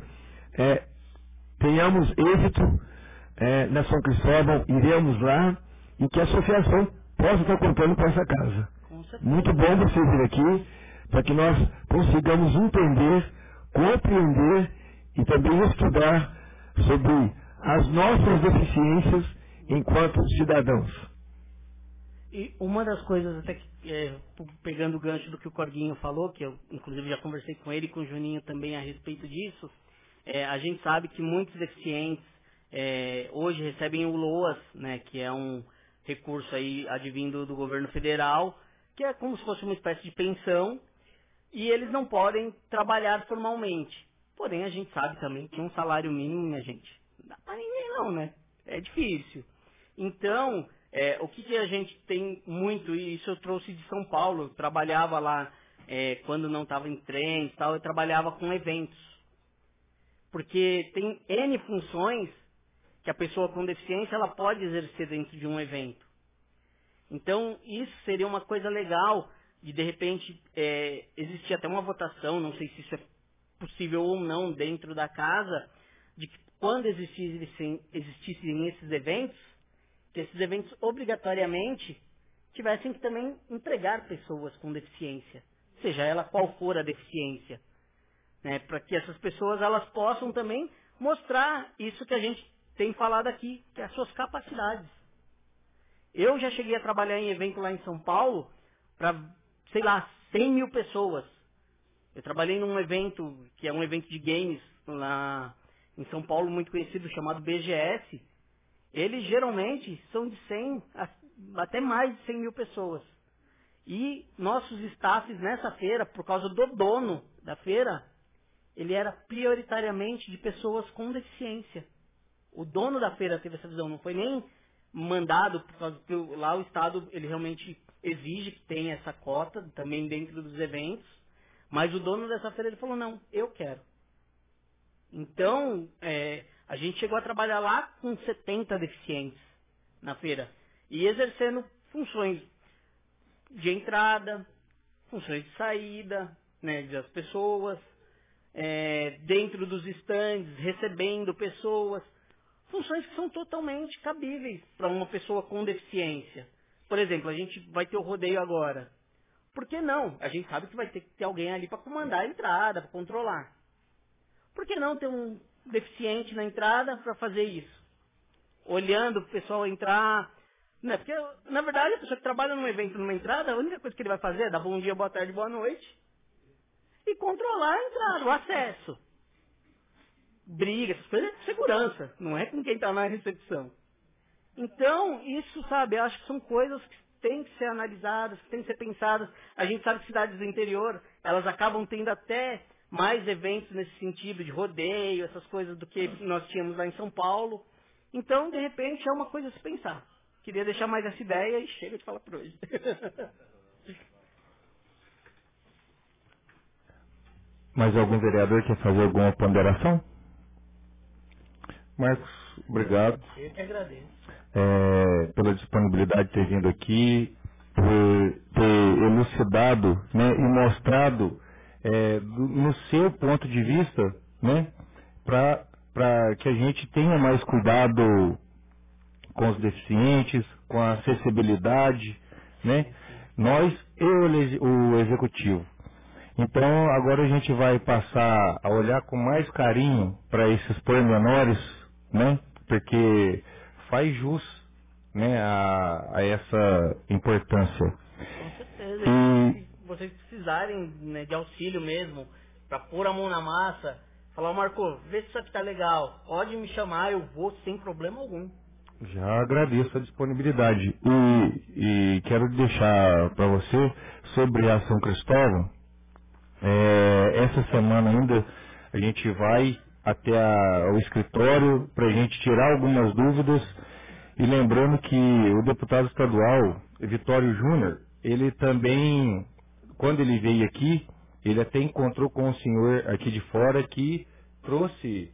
tenhamos êxito na São Cristóvão, iremos lá e que a associação possa estar contando com essa casa. Muito bom você vir aqui, para que nós consigamos entender, compreender e também estudar sobre as nossas deficiências enquanto cidadãos. E uma das coisas, até que, pegando o gancho do que o Corguinho falou, que eu inclusive já conversei com ele e com o Juninho também a respeito disso, a gente sabe que muitos deficientes hoje recebem o LOAS, né, que é um recurso aí advindo do governo federal, que é como se fosse uma espécie de pensão, e eles não podem trabalhar formalmente. Porém, a gente sabe também que um salário mínimo, minha gente, não dá pra ninguém não, né? É difícil. Então, o que a gente tem muito, e isso eu trouxe de São Paulo, eu trabalhava lá, quando não estava em trem e tal, eu trabalhava com eventos. Porque tem N funções que a pessoa com deficiência ela pode exercer dentro de um evento. Então, isso seria uma coisa legal de repente, existir até uma votação, não sei se isso é possível ou não dentro da casa, de que quando existissem esses eventos, que esses eventos obrigatoriamente tivessem que também empregar pessoas com deficiência, seja ela qual for a deficiência, né, para que essas pessoas elas possam também mostrar isso que a gente tem falado aqui, que é as suas capacidades. Eu já cheguei a trabalhar em evento lá em São Paulo para, sei lá, 100 mil pessoas. Eu trabalhei num evento, que é um evento de games lá em São Paulo, muito conhecido, chamado BGS. Eles geralmente são de 100 até mais de 100 mil pessoas. E nossos staffs nessa feira, por causa do dono da feira, ele era prioritariamente de pessoas com deficiência. O dono da feira teve essa visão, não foi nem mandado, por causa que lá o Estado ele realmente exige que tenha essa cota também dentro dos eventos, mas o dono dessa feira ele falou, não, eu quero. Então, a gente chegou a trabalhar lá com 70 deficientes na feira, e exercendo funções de entrada, funções de saída, né, das pessoas, dentro dos estandes, recebendo pessoas, funções que são totalmente cabíveis para uma pessoa com deficiência. Por exemplo, a gente vai ter o rodeio agora. Por que não? A gente sabe que vai ter que ter alguém ali para comandar a entrada, para controlar. Por que não ter um deficiente na entrada para fazer isso? Olhando o pessoal entrar. Né? Porque, na verdade, a pessoa que trabalha num evento, numa entrada, a única coisa que ele vai fazer é dar bom dia, boa tarde, boa noite e controlar a entrada, o acesso. Briga, essas coisas é de segurança, não é com quem está na recepção. Então, isso, sabe, eu acho que são coisas que têm que ser analisadas, que têm que ser pensadas. A gente sabe que cidades do interior, elas acabam tendo até mais eventos nesse sentido, de rodeio, essas coisas do que nós tínhamos lá em São Paulo. Então, de repente, é uma coisa a se pensar. Queria deixar mais essa ideia e chega de falar por hoje. Mais algum vereador quer fazer alguma ponderação? Marcos, obrigado. Eu que agradeço. Pela disponibilidade de ter vindo aqui, por ter elucidado, né, e mostrado no seu ponto de vista, né, para que a gente tenha mais cuidado com os deficientes, com a acessibilidade, né, nós e o executivo. Então, agora a gente vai passar a olhar com mais carinho para esses pormenores, né? Porque faz jus, né, a essa importância. Com certeza. E se vocês precisarem, né, de auxílio mesmo, para pôr a mão na massa, falar, Marco, vê se isso aqui tá legal, pode me chamar, eu vou sem problema algum. Já agradeço a disponibilidade. E quero deixar para você sobre a São Cristóvão. Essa semana ainda a gente vai até o escritório para a gente tirar algumas dúvidas, e lembrando que o deputado estadual Vitório Júnior, ele também, quando ele veio aqui, ele até encontrou com um senhor aqui de fora que trouxe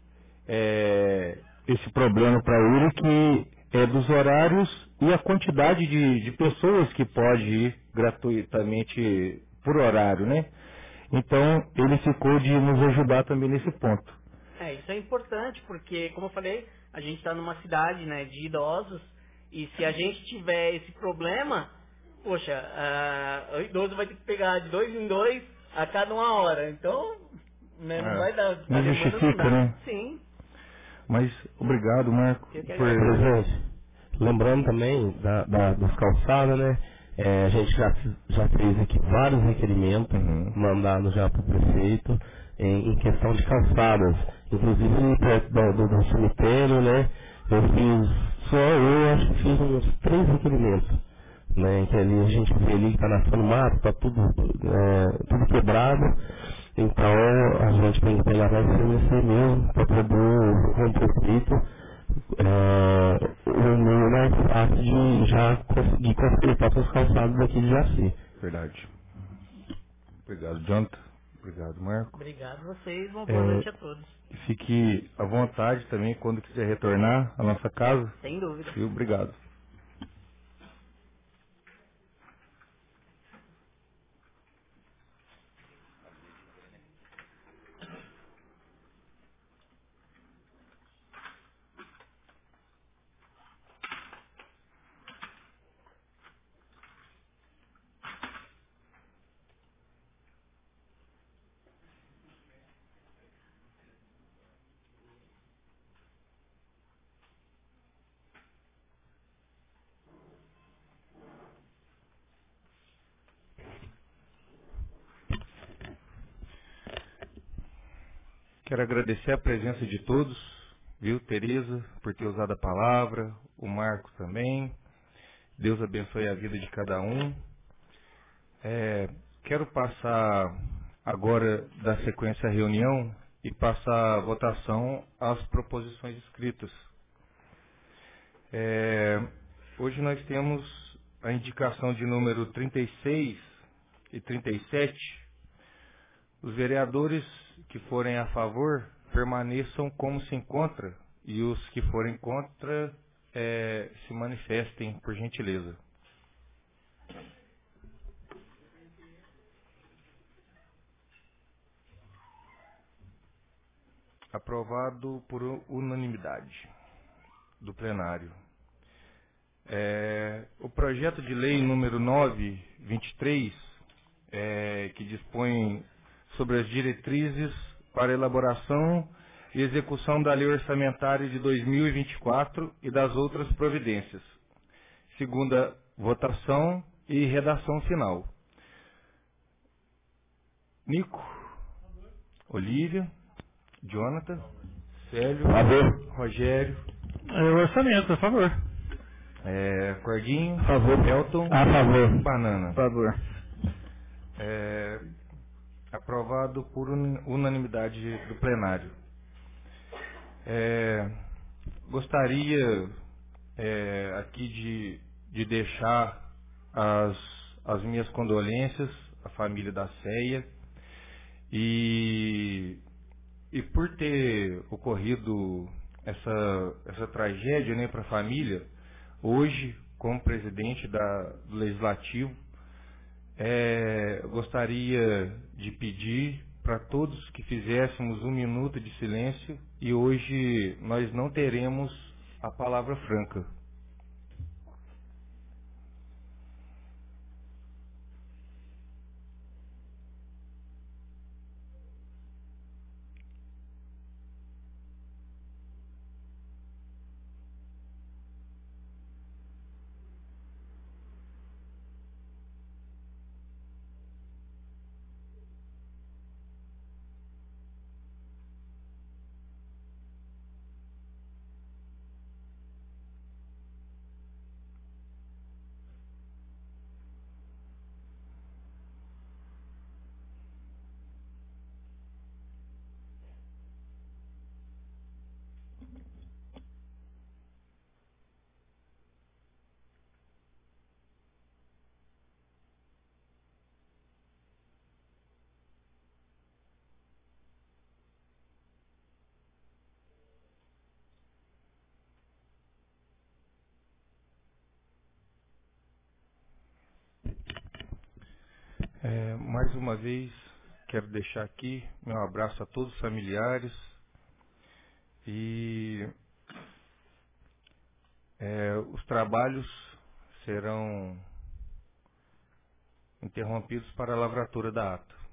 esse problema para ele, que é dos horários e a quantidade de pessoas que pode ir gratuitamente por horário, né? Então, ele ficou de nos ajudar também nesse ponto. Isso é importante, porque, como eu falei, a gente está numa cidade, né, de idosos, e se a gente tiver esse problema, poxa, o idoso vai ter que pegar de 2 em 2 a cada 1 hora. Então, né, não vai dar... Não justifica, né? Sim. Mas, obrigado, Marco, por presente. Lembrando também dos calçados, né? A gente já fez aqui vários requerimentos, mandados já para o prefeito, em questão de calçadas. Inclusive, perto do cemitério, né? Eu acho que fiz uns 3 requerimentos. Né, que ali a gente vê ali que está nascendo mato, está tudo quebrado. Então, a gente tem que pegar mais CMC mesmo, para poder, com o prefeito, o meio mais fácil de já conseguir completar seus calçados aqui de Jaci. Verdade. Obrigado, Jonathan. Obrigado, Marco. Obrigado a vocês, uma boa noite a todos. Fique à vontade também quando quiser retornar à nossa casa. Sem dúvida. E obrigado. Quero agradecer a presença de todos, viu, Tereza, por ter usado a palavra, o Marco também. Deus abençoe a vida de cada um. Quero passar agora da sequência à reunião e passar a votação às proposições escritas. Hoje nós temos a indicação de número 36 e 37. Os vereadores que forem a favor permaneçam como se encontra e os que forem contra se manifestem, por gentileza. Aprovado por unanimidade do plenário. O projeto de lei número 923, que dispõe sobre as diretrizes para elaboração e execução da Lei Orçamentária de 2024 e das outras providências. Segunda votação e redação final. Nico, Olívia, Jonathan, Célio, Rogério. O orçamento, a favor. Cordinho, A favor. Elton, A favor. Banana. A favor. Aprovado por unanimidade do plenário. Gostaria aqui de deixar as minhas condolências à família da Ceia e por ter ocorrido essa tragédia, né, para a família, hoje, como presidente do Legislativo, gostaria de pedir para todos que fizéssemos 1 minuto de silêncio e hoje nós não teremos a palavra franca. Mais uma vez, quero deixar aqui meu abraço a todos os familiares e os trabalhos serão interrompidos para a lavratura da ata.